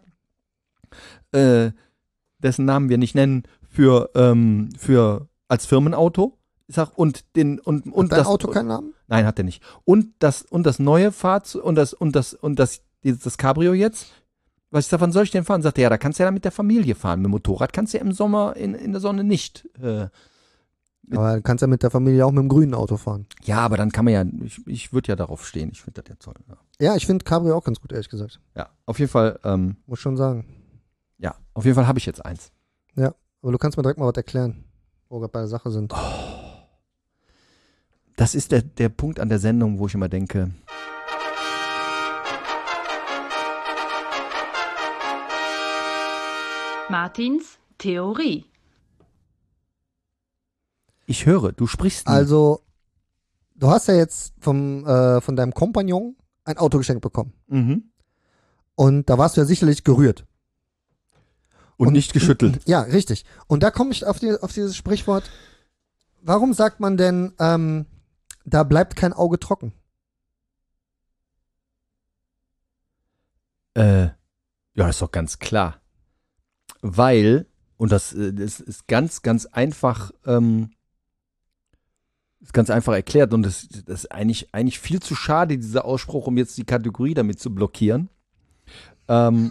äh, dessen Namen wir nicht nennen, für, ähm, für als Firmenauto. Ich sag, und den, und, und Hat dein das Auto keinen Namen? Nein, hat er nicht. Und das, und das neue Fahrzeug, und das, und das, und das, dieses, das Cabrio jetzt, was ich sag, wann soll ich denn fahren? Sagt er, ja, da kannst du ja dann mit der Familie fahren. Mit dem Motorrad kannst du ja im Sommer in, in der Sonne nicht. Äh, Aber du kannst ja mit der Familie auch mit dem grünen Auto fahren. ja, aber dann kann man ja, ich, ich würde ja darauf stehen. Ich finde das ja toll. Ja, Ja, ich finde Cabrio auch ganz gut, ehrlich gesagt. ja auf jeden Fall, ähm, Muss schon sagen. ja, auf jeden Fall habe ich jetzt eins. Aber du kannst mir direkt mal was erklären, wo wir gerade bei der Sache sind. das ist der, der Punkt an der Sendung, wo ich immer denke, Martins Theorie. ich höre, du sprichst nie. Also, du hast ja jetzt vom, äh, von deinem Kompagnon ein Auto geschenkt bekommen. Mhm. Und da warst du ja sicherlich gerührt. Und, nicht geschüttelt. Ja, richtig. Und da komme ich auf, die, auf dieses Sprichwort. Warum sagt man denn, ähm, da bleibt kein Auge trocken? Äh, ja, ist doch ganz klar. Weil, und das, äh, das ist ganz, ganz einfach, ähm, ist ganz einfach erklärt und das, das ist eigentlich, eigentlich viel zu schade, dieser Ausspruch, um jetzt die Kategorie damit zu blockieren. Ähm,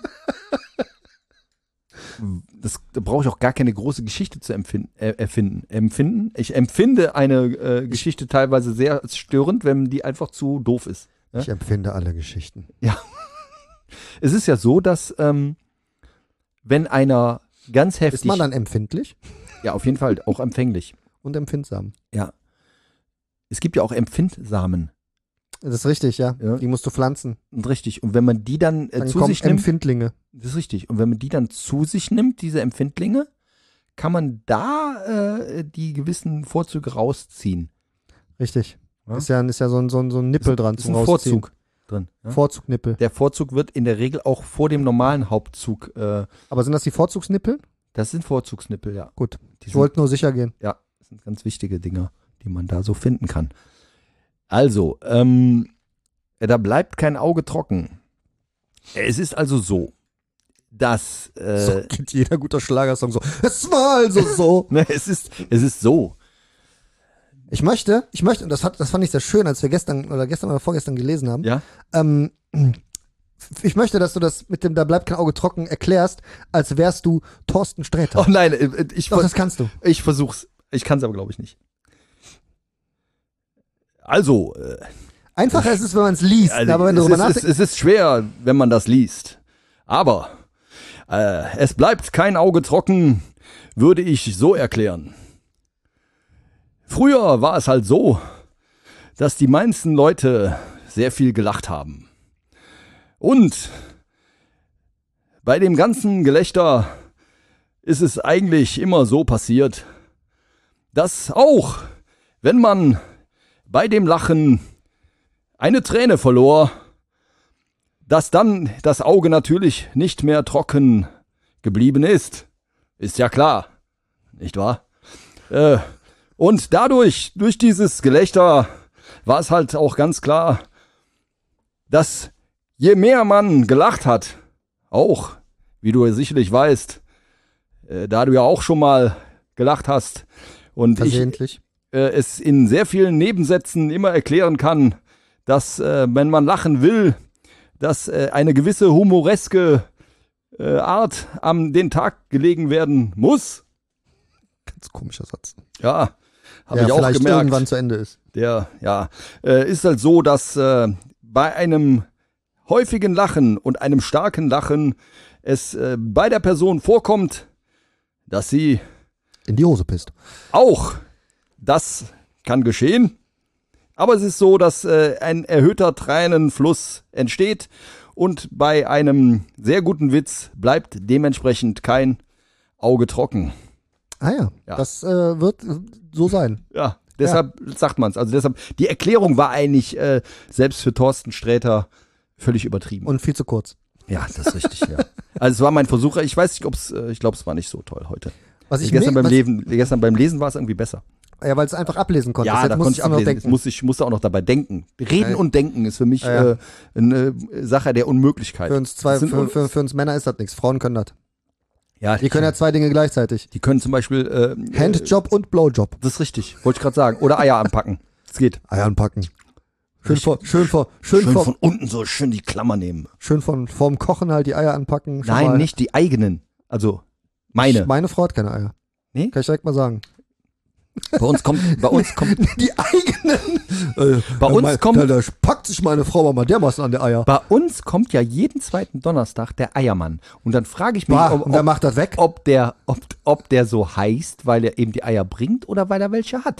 das, da brauche ich auch gar keine große Geschichte zu empfinden, äh, erfinden. Empfinden? Ich empfinde eine äh, Geschichte teilweise sehr störend, wenn die einfach zu doof ist. Ja? Ich empfinde alle Geschichten. Es ist ja so, dass ähm, wenn einer ganz heftig... Ist man dann empfindlich Ja, auf jeden Fall, auch empfänglich. und empfindsam? Ja. Es gibt ja auch Empfindsamen. Das ist richtig, ja. Ja. Die musst du pflanzen. Und richtig. Und wenn man die dann, äh, Dann zu kommen sich nimmt, Empfindlinge. das ist richtig. Und wenn man die dann zu sich nimmt, diese Empfindlinge, kann man da äh, die gewissen Vorzüge rausziehen. Richtig. Ja. Ist ja, ist ja so ein, so ein, so ein Nippel dran Ist zum ein Rausziehen. Vorzug drin. Ja? Vorzugsnippel. Der Vorzug wird in der Regel auch vor dem normalen Hauptzug. Äh, Aber sind das die Vorzugsnippel? das sind Vorzugsnippel, ja. Gut. Die Ich sind, wollte nur sicher gehen. ja, das sind ganz wichtige Dinge, die man da so finden kann. Also, ähm, da bleibt kein Auge trocken. Es ist also so, dass äh, So geht jeder guter Schlagersong so. Es war also so. ne, es ist es ist so. Ich möchte, ich möchte, und das, hat, das fand ich sehr schön, als wir gestern oder gestern oder vorgestern gelesen haben. Ja. Ähm, ich möchte, dass du das mit dem Da bleibt kein Auge trocken erklärst, als wärst du Thorsten Sträter. Oh nein, äh, ich Doch, das kannst du. ich versuch's. Ich kann's aber glaube ich nicht. Also, äh, Einfacher ist es, wenn man es liest. also aber wenn du es, darüber ist, es, nachdenkst. es ist schwer, wenn man das liest. Aber äh, es bleibt kein Auge trocken, würde ich so erklären. Früher war es halt so, dass die meisten Leute sehr viel gelacht haben. Und bei dem ganzen Gelächter ist es eigentlich immer so passiert, dass auch, wenn man bei dem Lachen eine Träne verlor, dass dann das Auge natürlich nicht mehr trocken geblieben ist. Ist ja klar, nicht wahr? Äh, und dadurch, durch dieses Gelächter, war es halt auch ganz klar, dass je mehr man gelacht hat, auch, wie du sicherlich weißt, äh, da du ja auch schon mal gelacht hast und ich Versehentlich. äh, es in sehr vielen Nebensätzen immer erklären kann, dass, äh, wenn man lachen will, dass äh, eine gewisse humoreske äh, Art an den Tag gelegen werden muss. Ganz komischer Satz. Ja, habe Ja, ich auch vielleicht gemerkt. irgendwann zu Ende ist. Der, ja, äh, ist halt so, dass äh, bei einem häufigen Lachen und einem starken Lachen es äh, bei der Person vorkommt, dass sie In die Hose pisst. auch, das kann geschehen, aber es ist so, dass äh, ein erhöhter Tränenfluss entsteht und bei einem sehr guten Witz bleibt dementsprechend kein Auge trocken. Ah ja, Ja. das äh, wird so sein. Ja, deshalb sagt man es. Also deshalb, die Erklärung war eigentlich äh, selbst für Thorsten Sträter völlig übertrieben. Und viel zu kurz. ja, das ist richtig, ja. Also es war mein Versuch, ich weiß nicht, ob es, äh, ich glaube, es war nicht so toll heute. Was ich gestern, me- beim was, Lesen, gestern beim Lesen war es irgendwie besser. Ja, weil es einfach ablesen konnte. Ja, Jetzt da muss konnte ich auch noch ablesen. denken. Ich musste, ich musste auch noch dabei denken. Reden Ja. und denken ist für mich Ja, ja. äh, eine Sache der Unmöglichkeit. Für uns, zwei, Das sind für, un- für, für uns Männer ist das nichts. Frauen können das. ja, Die können ja zwei Dinge gleichzeitig. die können zum Beispiel äh, äh, Handjob und Blowjob. das ist richtig, wollte ich gerade sagen. Oder Eier anpacken. Das geht. Eier anpacken. Schön Richtig. vor, schön vor, schön, Schön vor, von unten so schön die Klammer nehmen. schön von vorm Kochen halt die Eier anpacken. Schon Nein, mal. nicht die eigenen. Also meine. Ich, meine Frau hat keine Eier. Nee? Kann ich direkt mal sagen. Bei uns kommt, bei uns kommt, Die eigenen. Äh, Bei uns mein, kommt- Da, da packt sich meine Frau mal dermaßen an der Eier. bei uns kommt ja jeden zweiten Donnerstag der Eiermann. Und dann frage ich mich, Bah, ob, und wer ob, macht das weg? ob der, ob, ob der so heißt, weil er eben die Eier bringt oder weil er welche hat.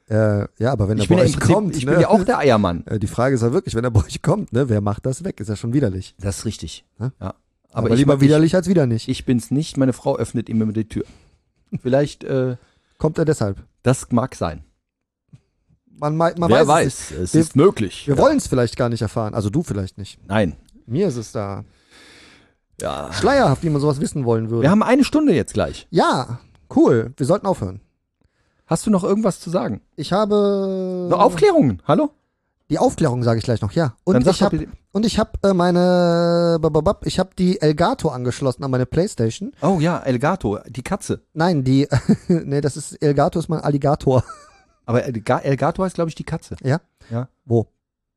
Äh, ja, aber wenn Ich er bin bei ja im euch Prinzip, kommt, ich ne? bin ja auch der Eiermann. Äh, Die Frage ist ja wirklich, wenn er bei euch kommt, ne, wer macht das weg? Ist ja schon widerlich. Das ist richtig. Ja? Ja. Aber, Aber, ich, lieber ich, widerlich als wieder nicht. ich bin's nicht, meine Frau öffnet ihm immer die Tür. Vielleicht, äh, Kommt er deshalb? das mag sein. Man, man Wer weiß, es weiß, es Wir- ist möglich. nicht. Wir Ja. wollen es vielleicht gar nicht erfahren. Also du vielleicht nicht. Nein. Mir ist es da Ja. schleierhaft, wie man sowas wissen wollen würde. Wir haben eine Stunde jetzt gleich. Ja, cool. Wir sollten aufhören. Hast du noch irgendwas zu sagen? Ich habe Noch Aufklärungen? Hallo? die Aufklärung sage ich gleich noch. Ja. Und Dann sag ich doch habe bitte- und ich habe äh, meine bababab, ich habe die Elgato angeschlossen an meine PlayStation. Oh ja, Elgato, die Katze. Nein, die nee, das ist Elgato ist mein Alligator. Aber Elga- Elgato heißt, glaube ich, die Katze. Ja? Ja. Wo?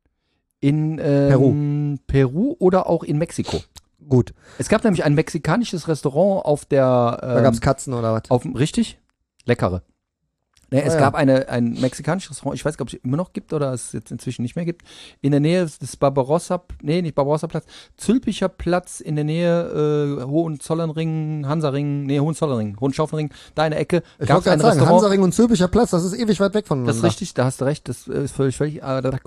In ähm, Peru. Peru oder auch in Mexiko. Gut. Es gab nämlich ein mexikanisches Restaurant auf der. Ähm, Da gab's Katzen oder was? auf dem, richtig? Leckere. Nee, es Ah, ja. gab eine, ein mexikanisches Restaurant, ich weiß gar nicht, ob es immer noch gibt oder es jetzt inzwischen nicht mehr gibt, in der Nähe des Barbarossa, nee, nicht Barbarossa Platz, Zülpicher Platz, in der Nähe äh, Hohenzollernring, Hansaring, nee, Hohenzollernring, Hohenschaufelring, da in der Ecke Ich gab es wollte ein gerade sagen, Restaurant. Hansaring und Zülpicher Platz, das ist ewig weit weg voneinander. Das ist richtig, da hast du recht, das ist völlig, völlig, äh, da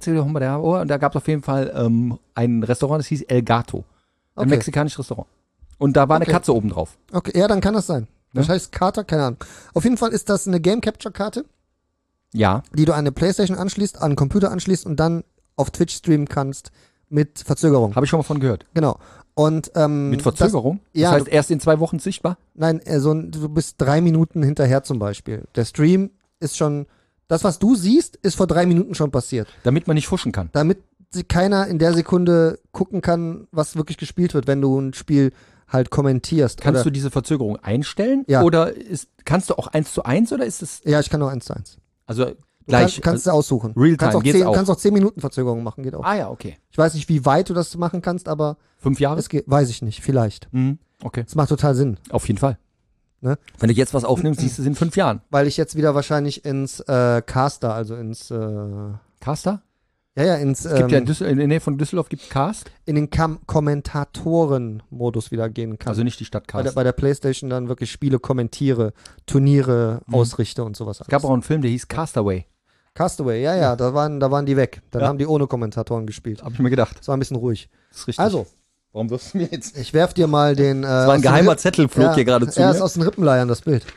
und da gab es auf jeden Fall ähm, ein Restaurant, das hieß El Gato. Ein Okay. mexikanisches Restaurant. Und da war Okay. eine Katze oben drauf. Okay, ja, dann kann das sein. Das Ja. heißt Karte, keine Ahnung. Auf jeden Fall ist das eine Game Capture Karte, Ja. die du an eine PlayStation anschließt, an einen Computer anschließt und dann auf Twitch streamen kannst mit Verzögerung. Habe ich schon mal von gehört. Genau. Und ähm, Mit Verzögerung? Das, ja, das heißt, erst in zwei Wochen sichtbar? du, nein, äh, so, ein- du bist drei Minuten hinterher zum Beispiel. Der Stream ist schon, das was du siehst, ist vor drei Minuten schon passiert. Damit man nicht fuschen kann. Damit sie- keiner in der Sekunde gucken kann, was wirklich gespielt wird, wenn du ein Spiel halt kommentierst. Kannst oder, du diese Verzögerung einstellen? Ja. Oder ist, kannst du auch eins zu eins oder ist es, Ja, ich kann nur eins zu eins. also Du gleich? kann, kannst du aussuchen. Realtime kannst auch geht's zehn, auch. kannst auch zehn Minuten Verzögerung machen, geht auch. ah ja, okay. Ich weiß nicht, wie weit du das machen kannst, aber Fünf Jahre? es geht, weiß ich nicht, vielleicht. Mhm. Okay. Es macht total Sinn, Auf jeden Fall. Ne? Wenn du jetzt was aufnimmst, siehst du es in fünf Jahren. weil ich jetzt wieder wahrscheinlich ins äh, Caster, also ins, äh, ja, Caster? ja, ins, Es gibt ja in, ähm, Düssel in der Nähe von Düsseldorf gibt Cast, in den Kam Kommentatoren-Modus wieder gehen kann. also nicht die Stadt bei, der, Cast. bei der Playstation dann wirklich Spiele kommentiere, Turniere Mhm. ausrichte und sowas. Es gab auch einen Film, der hieß Castaway. Castaway, ja, ja, da waren, da waren die weg. Dann Ja. haben die ohne Kommentatoren gespielt. Hab ich mir gedacht. Es war ein bisschen ruhig. Das ist richtig. Also, warum wirfst du mir jetzt? ich werf dir mal den. Äh, Das war ein aus den geheimer Ripp- Zettel, flog ja, hier gerade zu Er mir. ist aus den Rippenleiern, das Bild.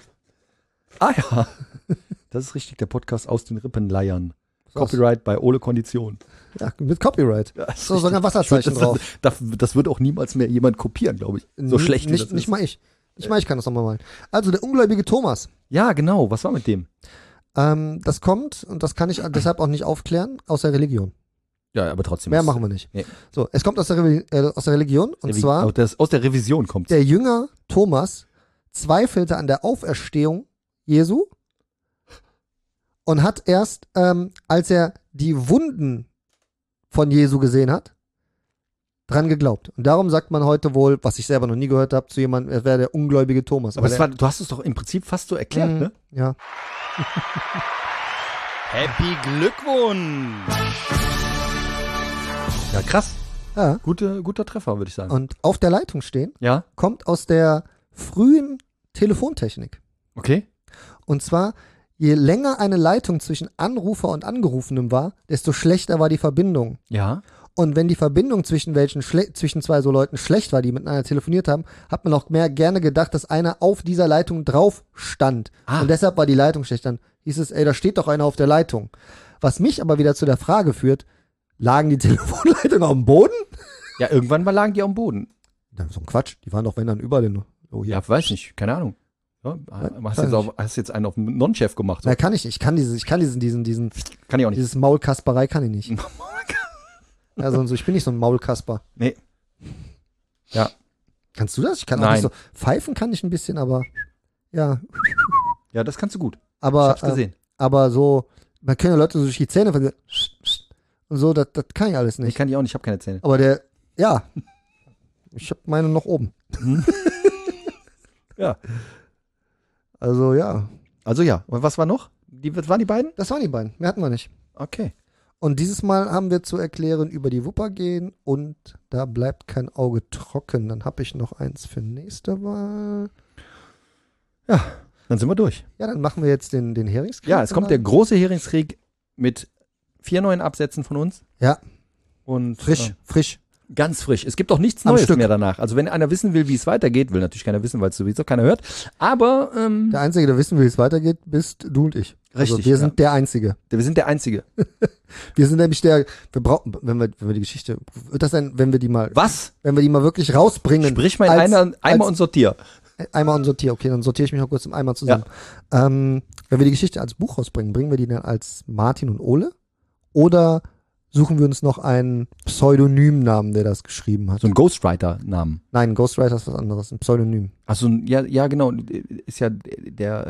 Ah ja. Das ist richtig, der Podcast aus den Rippenleiern. So. Copyright bei Ole Kondition. Ja, mit Copyright. Ja, ist So, sogar ein richtig. Wasserzeichen das, drauf. Das, das, das wird auch niemals mehr jemand kopieren, glaube ich. So N- schlecht wie nicht, das nicht ist. mal ich. Nicht mal ich kann das nochmal malen. Also, der ungläubige Thomas. Ja, genau. Was war mit dem? Ähm, das kommt, und das kann ich deshalb auch nicht aufklären, aus der Religion. Ja, aber trotzdem. Mehr ist- machen wir nicht. Nee. So, es kommt aus der, Re äh, aus der Religion, und Revi- zwar, aus der, aus der Revision kommt. der Jünger Thomas zweifelte an der Auferstehung Jesu und hat erst, ähm, als er die Wunden von Jesu gesehen hat, dran geglaubt. Und darum sagt man heute wohl, was ich selber noch nie gehört habe, zu jemandem, er wäre der ungläubige Thomas. Aber es der, war, du hast es doch im Prinzip fast so erklärt, Mhm. ne? Ja. Happy Glückwunsch! Ja, krass. ja. Gute, guter Treffer, würde ich sagen. Und auf der Leitung stehen Ja, kommt aus der frühen Telefontechnik. okay. Und zwar, je länger eine Leitung zwischen Anrufer und Angerufenem war, desto schlechter war die Verbindung. Ja. Und wenn die Verbindung zwischen welchen schle- zwischen zwei so Leuten schlecht war, die miteinander telefoniert haben, hat man auch mehr gerne gedacht, dass einer auf dieser Leitung drauf stand. Ah. Und deshalb war die Leitung schlecht. Dann hieß es, ey, da steht doch einer auf der Leitung. Was mich aber wieder zu der Frage führt, lagen die Telefonleitungen auf dem Boden? Ja, irgendwann mal lagen die am Boden. Das ist so ein Quatsch. Die waren doch, wenn dann, überall in, oh, hier. Ja, weiß nicht, keine Ahnung. Ja, hast, weiß jetzt nicht. auf, hast jetzt einen auf den Non-Chef gemacht. So. Na, kann ich nicht. Ich kann dieses, ich kann diesen, diesen, diesen, Kann ich auch nicht. dieses Maulkasperei kann ich nicht. Also, so, ich bin nicht so ein Maulkasper. Nee. Ja. Kannst du das? Ich kann auch Nein. nicht so. Pfeifen kann ich ein bisschen, aber ja. Ja, das kannst du gut. Ich Aber, hab's äh, gesehen. aber so, man können ja Leute so durch die Zähne ver- und so, das, das kann ich alles Ich nicht. kann die auch nicht, ich habe keine Zähne. Aber der, ja. Ich habe meine noch oben. Ja. Also ja, Also ja, und was war noch? Die, was waren die beiden? das waren die beiden. Mehr hatten wir nicht. Okay. Und dieses Mal haben wir zu erklären über die Wupper gehen und da bleibt kein Auge trocken. Dann habe ich noch eins für nächste Wahl. Ja, Dann sind wir durch. Ja, dann machen wir jetzt den, den Heringskrieg. Ja, es kommt der dann. große Heringskrieg mit vier neuen Absätzen von uns. Ja. Und Frisch, äh, frisch. ganz frisch. Es gibt auch nichts Am Neues Stück. mehr danach. Also wenn einer wissen will, wie es weitergeht, will natürlich keiner wissen, weil es sowieso keiner hört. Aber ähm, Der Einzige, der wissen will, wie es weitergeht, bist du und ich. Also Richtig, wir ja. sind der Einzige. wir sind der Einzige. Wir sind nämlich der, wir brauchen, wenn wir, wenn wir die Geschichte, wird das denn, wenn wir die mal, Was? wenn wir die mal wirklich rausbringen? Sprich mal in als- einer, Eimer als- und sortier. Eimer und sortier, okay, dann sortiere ich mich noch kurz im Eimer zusammen. Ähm, wenn wir die Geschichte als Buch rausbringen, bringen wir die dann als Martin und Ole? Oder suchen wir uns noch einen Pseudonymnamen, der das geschrieben hat? So ein Ghostwriter-Namen. Nein, Ghostwriter ist was anderes, ein Pseudonym. Also ja, ja genau, ist ja der,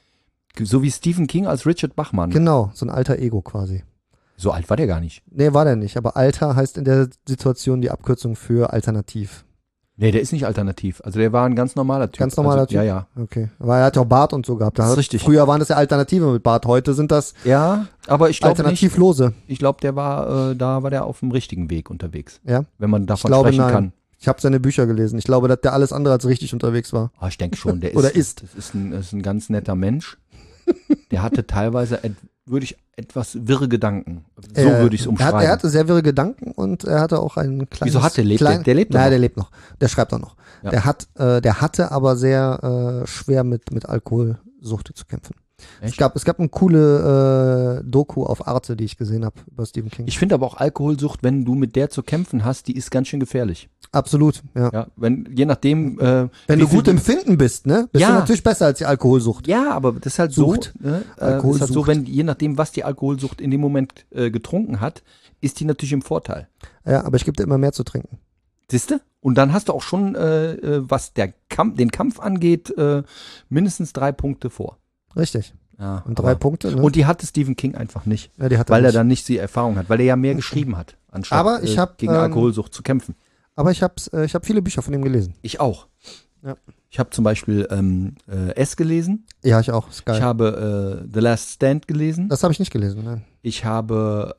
äh, so wie Stephen King als Richard Bachmann. Genau, so ein alter Ego quasi. So alt war der gar nicht. Nee, war der nicht, aber Alter heißt in der Situation die Abkürzung für alternativ. Nee, der ist nicht alternativ. Also der war ein ganz normaler Typ. Ganz normaler also, Typ? Ja, ja. Okay, aber er hat ja auch Bart und so gehabt. Das ist hat, richtig. Früher waren das ja Alternative mit Bart, heute sind das Ja, aber ich glaube nicht, Alternativlose. ich glaube, der war, äh, da war der auf dem richtigen Weg unterwegs. Ja? Wenn man davon glaube, sprechen nein. kann. Ich habe seine Bücher gelesen. Ich glaube, dass der alles andere als richtig unterwegs war. Ah, ich denke schon, der ist, Oder ist. Das ist ein, das ist ein ganz netter Mensch. Der hatte teilweise, et, würde ich, etwas wirre Gedanken. So Äh, würde ich es Er, umschreiben. hat, er hatte sehr wirre Gedanken und er hatte auch einen kleinen. Wieso hatte? Lebt klein, der- der lebt doch Nein, noch. der lebt noch. Der schreibt auch noch. Ja. Der hat, äh, der hatte aber sehr äh, schwer mit mit Alkoholsucht zu kämpfen. Es Echt? gab, es gab eine coole äh, Doku auf Arte, die ich gesehen habe über Stephen King. Ich finde aber auch Alkoholsucht, wenn du mit der zu kämpfen hast, die ist ganz schön gefährlich. Absolut, ja. Ja, wenn, je nachdem, äh, Wenn wie du viel gut im Finden bist, ne, bist Ja. du natürlich besser als die Alkoholsucht. Ja, aber das ist halt Sucht. so, ne? äh, das ist Alkoholsucht. halt so, wenn, je nachdem, was die Alkoholsucht in dem Moment äh, getrunken hat, ist die natürlich im Vorteil. Ja, aber ich gebe dir immer mehr zu trinken. Siehste? Und dann hast du auch schon, äh, äh, was der Kampf, den Kampf angeht, äh, mindestens drei Punkte vor. Richtig. Ja, Und drei aber- Punkte, ne? Und die hatte Stephen King einfach nicht, ja, die hat weil er nicht. dann nicht die Erfahrung hat, weil er ja mehr geschrieben hat, anstatt Aber ich äh, hab, gegen ähm, Alkoholsucht zu kämpfen. Aber ich habe äh, ich hab viele Bücher von ihm gelesen. Ich auch. Ja. Ich habe zum Beispiel ähm, äh, S gelesen. Ja, ich auch. Ist geil. Ich habe äh, The Last Stand gelesen. das habe ich nicht gelesen, nein. Ich habe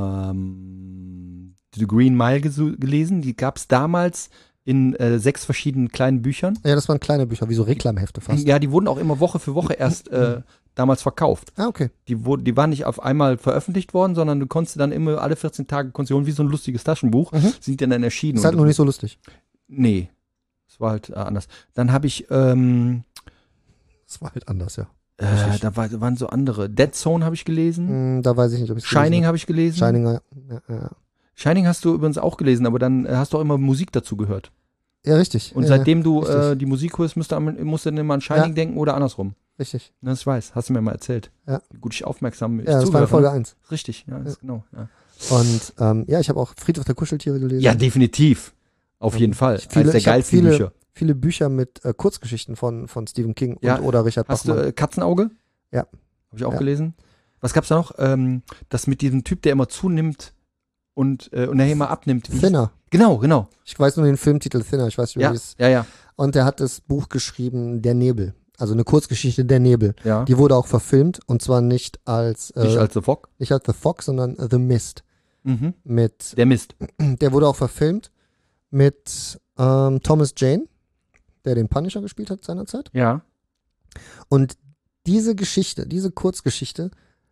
ähm, The Green Mile gesu- gelesen. Die gab es damals in äh, sechs verschiedenen kleinen Büchern. Ja, das waren kleine Bücher, wie so Reklamhefte fast. Ja, die wurden auch immer Woche für Woche erst äh, damals verkauft. Ah, okay. Die, wurden, die waren nicht auf einmal veröffentlicht worden, sondern du konntest dann immer alle vierzehn Tage, konntest du holen, wie so ein lustiges Taschenbuch, Mhm. sind die dann erschienen. Ist halt Und- nur nicht so lustig. Nee, es war halt äh, anders. Dann habe ich, ähm, Das war halt anders, ja. äh, da, war, da waren so andere. Dead Zone habe ich gelesen. Hm, da weiß ich nicht, ob ich Shining habe ich gelesen. Shining, ja. Ja, ja. Shining hast du übrigens auch gelesen, aber dann äh, hast du auch immer Musik dazu gehört. ja, richtig. Und ja, seitdem du richtig. äh, die Musik hörst, musst du, am- musst du dann immer an Shining Ja. denken oder andersrum. ja, richtig. Na, das weiß, hast du mir mal erzählt. Ja. Wie gut ich aufmerksam ich Ja, das war zuhöre. in Folge eins. Richtig, ja, das genau. Ja, Und ähm, ja, ich habe auch Friedhof der Kuscheltiere gelesen. ja definitiv. Auf jeden Fall. Viele- Eines der ich hab geilsten viele- Bücher. Viele Bücher mit äh, Kurzgeschichten von, von Stephen King Ja. und oder Richard Hast du Bachmann. äh, Katzenauge? Ja. Habe ich auch Ja. gelesen. Was gab's da noch? Ähm, das mit diesem Typ, der immer zunimmt und, äh, und nachher immer abnimmt. Wie Thinner. Genau, genau. Ich weiß nur den Filmtitel Thinner, ich weiß nicht, wie Ja, es. ja, ja, Und der hat das Buch geschrieben, Der Nebel. Also eine Kurzgeschichte, Der Nebel. ja. Die wurde auch verfilmt und zwar nicht als, äh, Nicht als The Fog. nicht als The Fox, sondern The Mist. Mhm. Mit, Der Mist. der wurde auch verfilmt mit ähm, Thomas Jane, der den Punisher gespielt hat seinerzeit. Ja. Und diese Geschichte, diese Kurzgeschichte,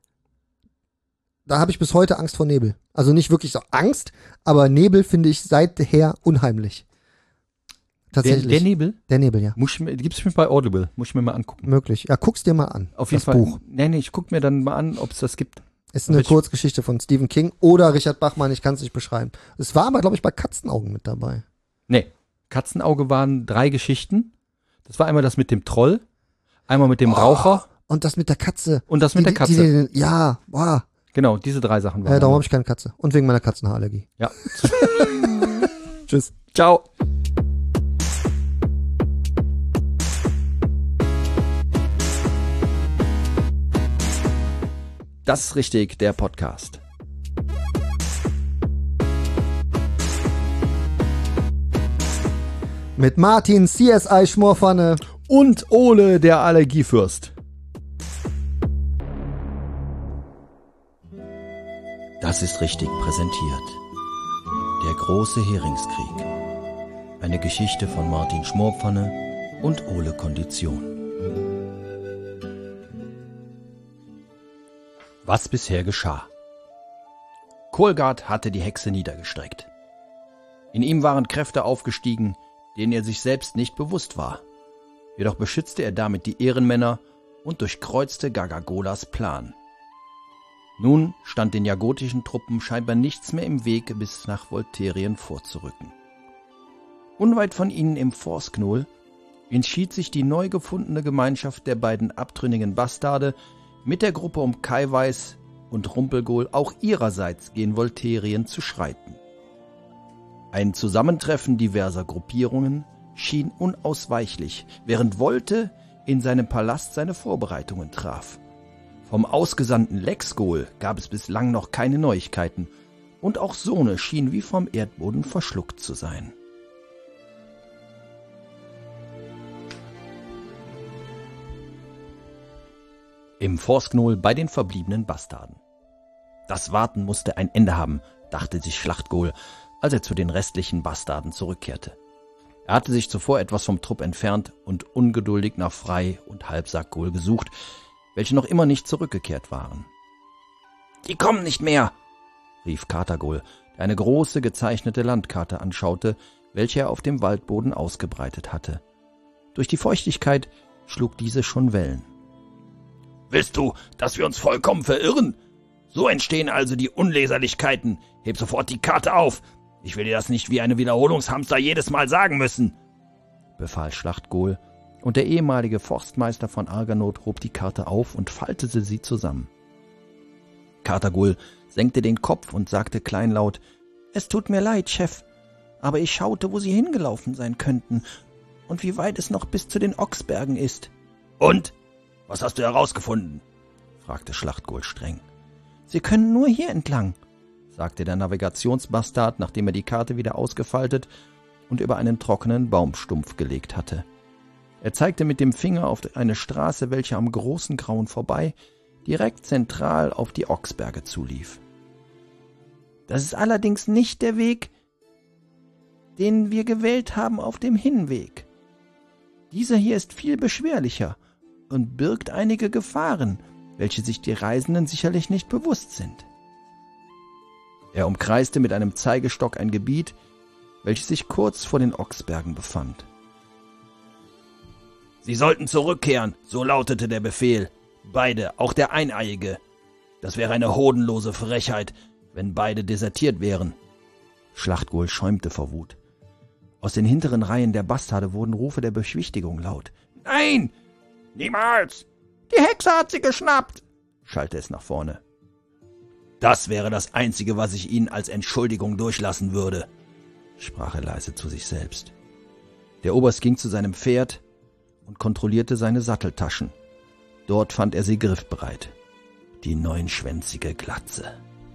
da habe ich bis heute Angst vor Nebel. Also nicht wirklich so Angst, aber Nebel finde ich seither unheimlich. Der, Tatsächlich. der Nebel? Der Nebel, ja. Muss ich mir, gibt's mir bei Audible. Muss ich mir mal angucken. Möglich. Ja, guck's dir mal an. Auf jeden das Fall. Buch. Nee, nee, ich guck mir dann mal an, ob es das gibt. Ist eine Welch- Kurzgeschichte von Stephen King oder Richard Bachmann, ich kann es nicht beschreiben. Es war aber, glaube ich, bei Katzenaugen mit dabei. Nee. Katzenauge waren drei Geschichten. Das war einmal das mit dem Troll, einmal mit dem Oh. Raucher Und das mit der Katze. und das mit Die- der die- Katze. Die, ja, boah. Genau, diese drei Sachen waren. Äh, darum habe ich keine Katze. Und wegen meiner Katzenhaarallergie. Ja. Tschüss. Ciao. Das ist richtig, der Podcast. Mit Martin, C S I Schmorpfanne. Und Ole, der Allergiefürst. Das ist richtig präsentiert. Der große Heringskrieg. Eine Geschichte von Martin Schmorpfanne und Ole Kondition. Was bisher geschah. Kolgard hatte die Hexe niedergestreckt. In ihm waren Kräfte aufgestiegen, denen er sich selbst nicht bewusst war. Jedoch beschützte er damit die Ehrenmänner und durchkreuzte Gargagolas Plan. Nun stand den jagotischen Truppen scheinbar nichts mehr im Weg, bis nach Volterien vorzurücken. Unweit von ihnen im Forsknol entschied sich die neu gefundene Gemeinschaft der beiden abtrünnigen Bastarde mit der Gruppe um Kaiweis und Rumpelgol auch ihrerseits gen Volterien zu schreiten. Ein Zusammentreffen diverser Gruppierungen schien unausweichlich, während Volte in seinem Palast seine Vorbereitungen traf. Vom ausgesandten Lexgol gab es bislang noch keine Neuigkeiten, und auch Sone schien wie vom Erdboden verschluckt zu sein. Im Forsknol bei den verbliebenen Bastarden. Das Warten musste ein Ende haben, dachte sich Schlachtgol, als er zu den restlichen Bastarden zurückkehrte. Er hatte sich zuvor etwas vom Trupp entfernt und ungeduldig nach Frei und Halbsackgol gesucht, welche noch immer nicht zurückgekehrt waren. »Die kommen nicht mehr«, rief Katagol, der eine große gezeichnete Landkarte anschaute, welche er auf dem Waldboden ausgebreitet hatte. Durch die Feuchtigkeit schlug diese schon Wellen. »Willst du, dass wir uns vollkommen verirren? So entstehen also die Unleserlichkeiten. Heb sofort die Karte auf. Ich will dir das nicht wie eine Wiederholungshamster jedes Mal sagen müssen«, befahl Schlachtgol, und der ehemalige Forstmeister von Arganoth hob die Karte auf und faltete sie zusammen. Katagol senkte den Kopf und sagte kleinlaut: »Es tut mir leid, Chef, aber ich schaute, wo sie hingelaufen sein könnten und wie weit es noch bis zu den Ochsbergen ist.« »Und? Was hast du herausgefunden?« fragte Schlachtgol streng. »Sie können nur hier entlang«, sagte der Navigationsbastard, nachdem er die Karte wieder ausgefaltet und über einen trockenen Baumstumpf gelegt hatte. Er zeigte mit dem Finger auf eine Straße, welche am großen Grauen vorbei direkt zentral auf die Ochsberge zulief. »Das ist allerdings nicht der Weg, den wir gewählt haben auf dem Hinweg. Dieser hier ist viel beschwerlicher und birgt einige Gefahren, welche sich die Reisenden sicherlich nicht bewusst sind.« Er umkreiste mit einem Zeigestock ein Gebiet, welches sich kurz vor den Ochsbergen befand. »Sie sollten zurückkehren«, so lautete der Befehl. »Beide, auch der Eineiige. Das wäre eine hodenlose Frechheit, wenn beide desertiert wären.« Schlachtgol schäumte vor Wut. Aus den hinteren Reihen der Bastarde wurden Rufe der Beschwichtigung laut. »Nein! Niemals! Die Hexe hat sie geschnappt!« schallte es nach vorne. »Das wäre das Einzige, was ich Ihnen als Entschuldigung durchlassen würde«, sprach er leise zu sich selbst. Der Oberst ging zu seinem Pferd und kontrollierte seine Satteltaschen. Dort fand er sie griffbereit. Die neunschwänzige Glatze.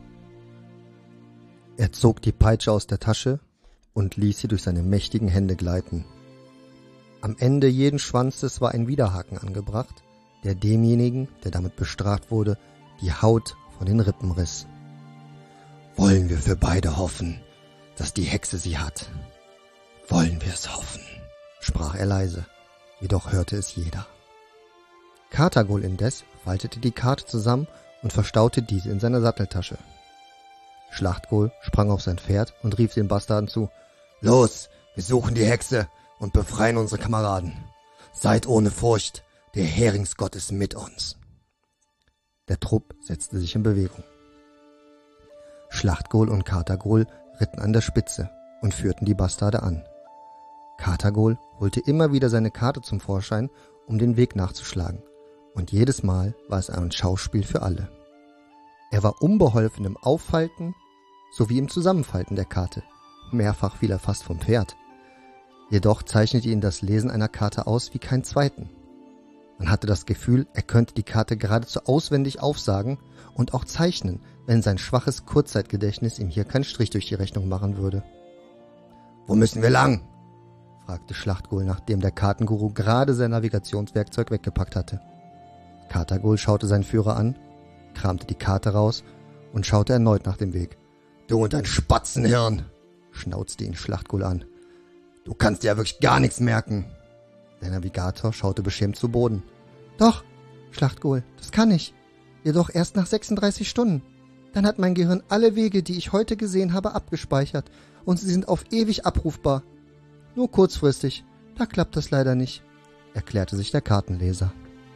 Er zog die Peitsche aus der Tasche und ließ sie durch seine mächtigen Hände gleiten. Am Ende jeden Schwanzes war ein Widerhaken angebracht, der demjenigen, der damit bestraft wurde, die Haut von den Rippen riss. »Wollen wir für beide hoffen, dass die Hexe sie hat? Wollen wir es hoffen?«, sprach er leise, jedoch hörte es jeder. Katagol indes faltete die Karte zusammen und verstaute diese in seiner Satteltasche. Schlachtgol sprang auf sein Pferd und rief den Bastarden zu: »Los, wir suchen die Hexe und befreien unsere Kameraden. Seid ohne Furcht, der Heringsgott ist mit uns.« Der Trupp setzte sich in Bewegung. Schlachtgol und Katagol ritten an der Spitze und führten die Bastarde an. Katagol holte immer wieder seine Karte zum Vorschein, um den Weg nachzuschlagen, und jedes Mal war es ein Schauspiel für alle. Er war unbeholfen im Auffalten sowie im Zusammenfalten der Karte. Mehrfach fiel er fast vom Pferd. Jedoch zeichnete ihn das Lesen einer Karte aus wie kein zweiten. Man hatte das Gefühl, er könnte die Karte geradezu auswendig aufsagen und auch zeichnen, wenn sein schwaches Kurzzeitgedächtnis ihm hier keinen Strich durch die Rechnung machen würde. »Wo müssen wir lang?« fragte Schlachtgol, nachdem der Kartenguru gerade sein Navigationswerkzeug weggepackt hatte. Katagol schaute seinen Führer an, kramte die Karte raus und schaute erneut nach dem Weg. »Du und dein Spatzenhirn«, schnauzte ihn Schlachtgol an. »Du kannst dir ja wirklich gar nichts merken.« Der Navigator schaute beschämt zu Boden. »Doch, Schlachtgol, das kann ich. jedoch erst nach sechsunddreißig Stunden. Dann hat mein Gehirn alle Wege, die ich heute gesehen habe, abgespeichert und sie sind auf ewig abrufbar. Nur kurzfristig, da klappt das leider nicht, erklärte sich der Kartenleser.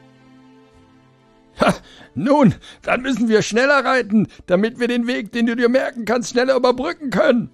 Ha, nun, dann müssen wir schneller reiten, damit wir den Weg, den du dir merken kannst, schneller überbrücken können,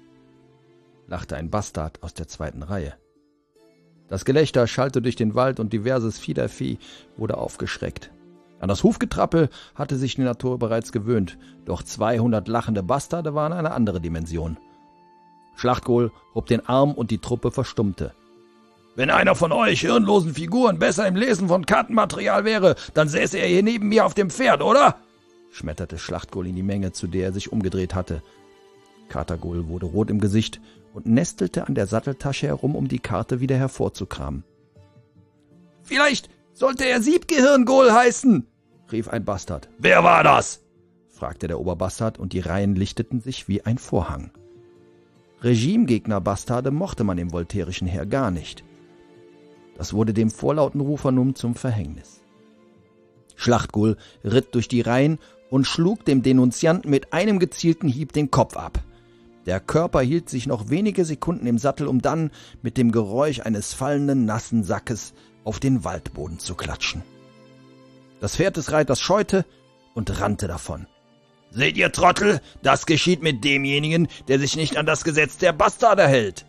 lachte ein Bastard aus der zweiten Reihe. Das Gelächter schallte durch den Wald und diverses Fiedervieh wurde aufgeschreckt. An das Hufgetrappel hatte sich die Natur bereits gewöhnt, doch zweihundert lachende Bastarde waren eine andere Dimension. Schlachtkohl hob den Arm und die Truppe verstummte. »Wenn einer von euch hirnlosen Figuren besser im Lesen von Kartenmaterial wäre, dann säße er hier neben mir auf dem Pferd, oder?« schmetterte Schlachtkohl in die Menge, zu der er sich umgedreht hatte. Kartagol wurde rot im Gesicht und nestelte an der Satteltasche herum, um die Karte wieder hervorzukramen. »Vielleicht sollte er Siebgehirngol heißen«, rief ein Bastard. »Wer war das?« fragte der Oberbastard, und die Reihen lichteten sich wie ein Vorhang. Regimegegner-Bastarde mochte man im voltairischen Heer gar nicht. Das wurde dem vorlauten Rufer nun zum Verhängnis. Schlachtkohl ritt durch die Reihen und schlug dem Denunzianten mit einem gezielten Hieb den Kopf ab. Der Körper hielt sich noch wenige Sekunden im Sattel, um dann mit dem Geräusch eines fallenden, nassen Sackes auf den Waldboden zu klatschen. Das Pferd des Reiters scheute und rannte davon. »Seht ihr, Trottel, das geschieht mit demjenigen, der sich nicht an das Gesetz der Bastarde hält.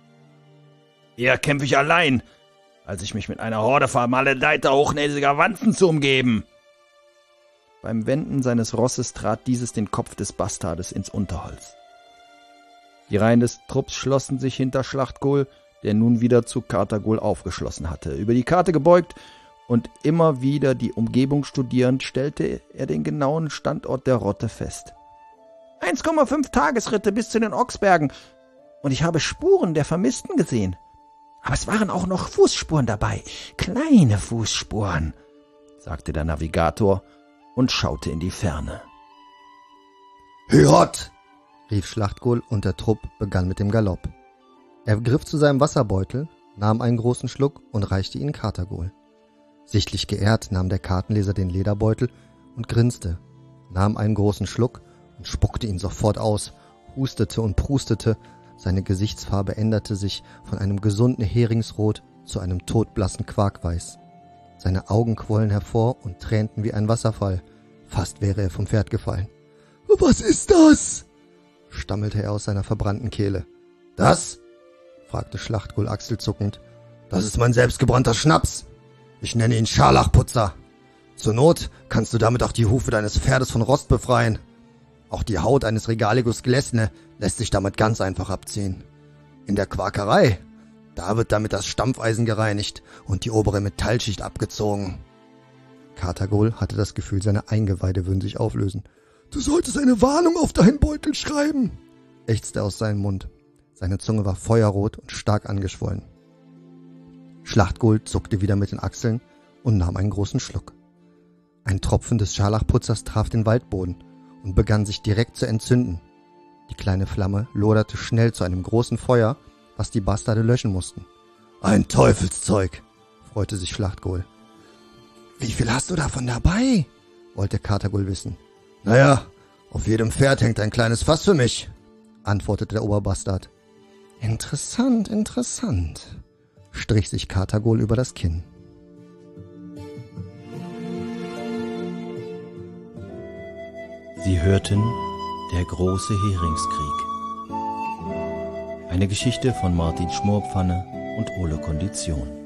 Eher kämpfe ich allein, als ich mich mit einer Horde vermaledeiter, hochnäsiger Wanzen zu umgeben.« Beim Wenden seines Rosses trat dieses den Kopf des Bastardes ins Unterholz. Die Reihen des Trupps schlossen sich hinter Schlachtkohl, der nun wieder zu Kartagol aufgeschlossen hatte. Über die Karte gebeugt und immer wieder die Umgebung studierend, stellte er den genauen Standort der Rotte fest. eins Komma fünf Tagesritte bis zu den Ochsbergen, und ich habe Spuren der Vermissten gesehen. Aber es waren auch noch Fußspuren dabei, kleine Fußspuren, sagte der Navigator und schaute in die Ferne. »Hört!« rief Schlachtkohl, und der Trupp begann mit dem Galopp. Er griff zu seinem Wasserbeutel, nahm einen großen Schluck und reichte ihn Kartagol. Sichtlich geehrt nahm der Kartenleser den Lederbeutel und grinste, nahm einen großen Schluck und spuckte ihn sofort aus, hustete und prustete, seine Gesichtsfarbe änderte sich von einem gesunden Heringsrot zu einem todblassen Quarkweiß. Seine Augen quollen hervor und tränten wie ein Wasserfall, fast wäre er vom Pferd gefallen. »Was ist das?« stammelte er aus seiner verbrannten Kehle. »Das?« fragte Schlachtkohl achselzuckend. »Das ist mein selbstgebrannter Schnaps. Ich nenne ihn Scharlachputzer. Zur Not kannst du damit auch die Hufe deines Pferdes von Rost befreien. Auch die Haut eines Regalicus glesne lässt sich damit ganz einfach abziehen. In der Quakerei, da wird damit das Stampfeisen gereinigt und die obere Metallschicht abgezogen.« Kartagol hatte das Gefühl, seine Eingeweide würden sich auflösen. »Du solltest eine Warnung auf deinen Beutel schreiben«, ächzte aus seinem Mund. Seine Zunge war feuerrot und stark angeschwollen. Schlachtkohl zuckte wieder mit den Achseln und nahm einen großen Schluck. Ein Tropfen des Scharlachputzers traf den Waldboden und begann sich direkt zu entzünden. Die kleine Flamme loderte schnell zu einem großen Feuer, was die Bastarde löschen mussten. »Ein Teufelszeug«, freute sich Schlachtkohl. »Wie viel hast du davon dabei?« wollte Kartagol wissen. »Naja, auf jedem Pferd hängt ein kleines Fass für mich«, antwortete der Oberbastard. »Interessant, interessant«, strich sich Kartagol über das Kinn. Sie hörten Der große Heringskrieg. Eine Geschichte von Martin Schmorpfanne und Ole Kondition.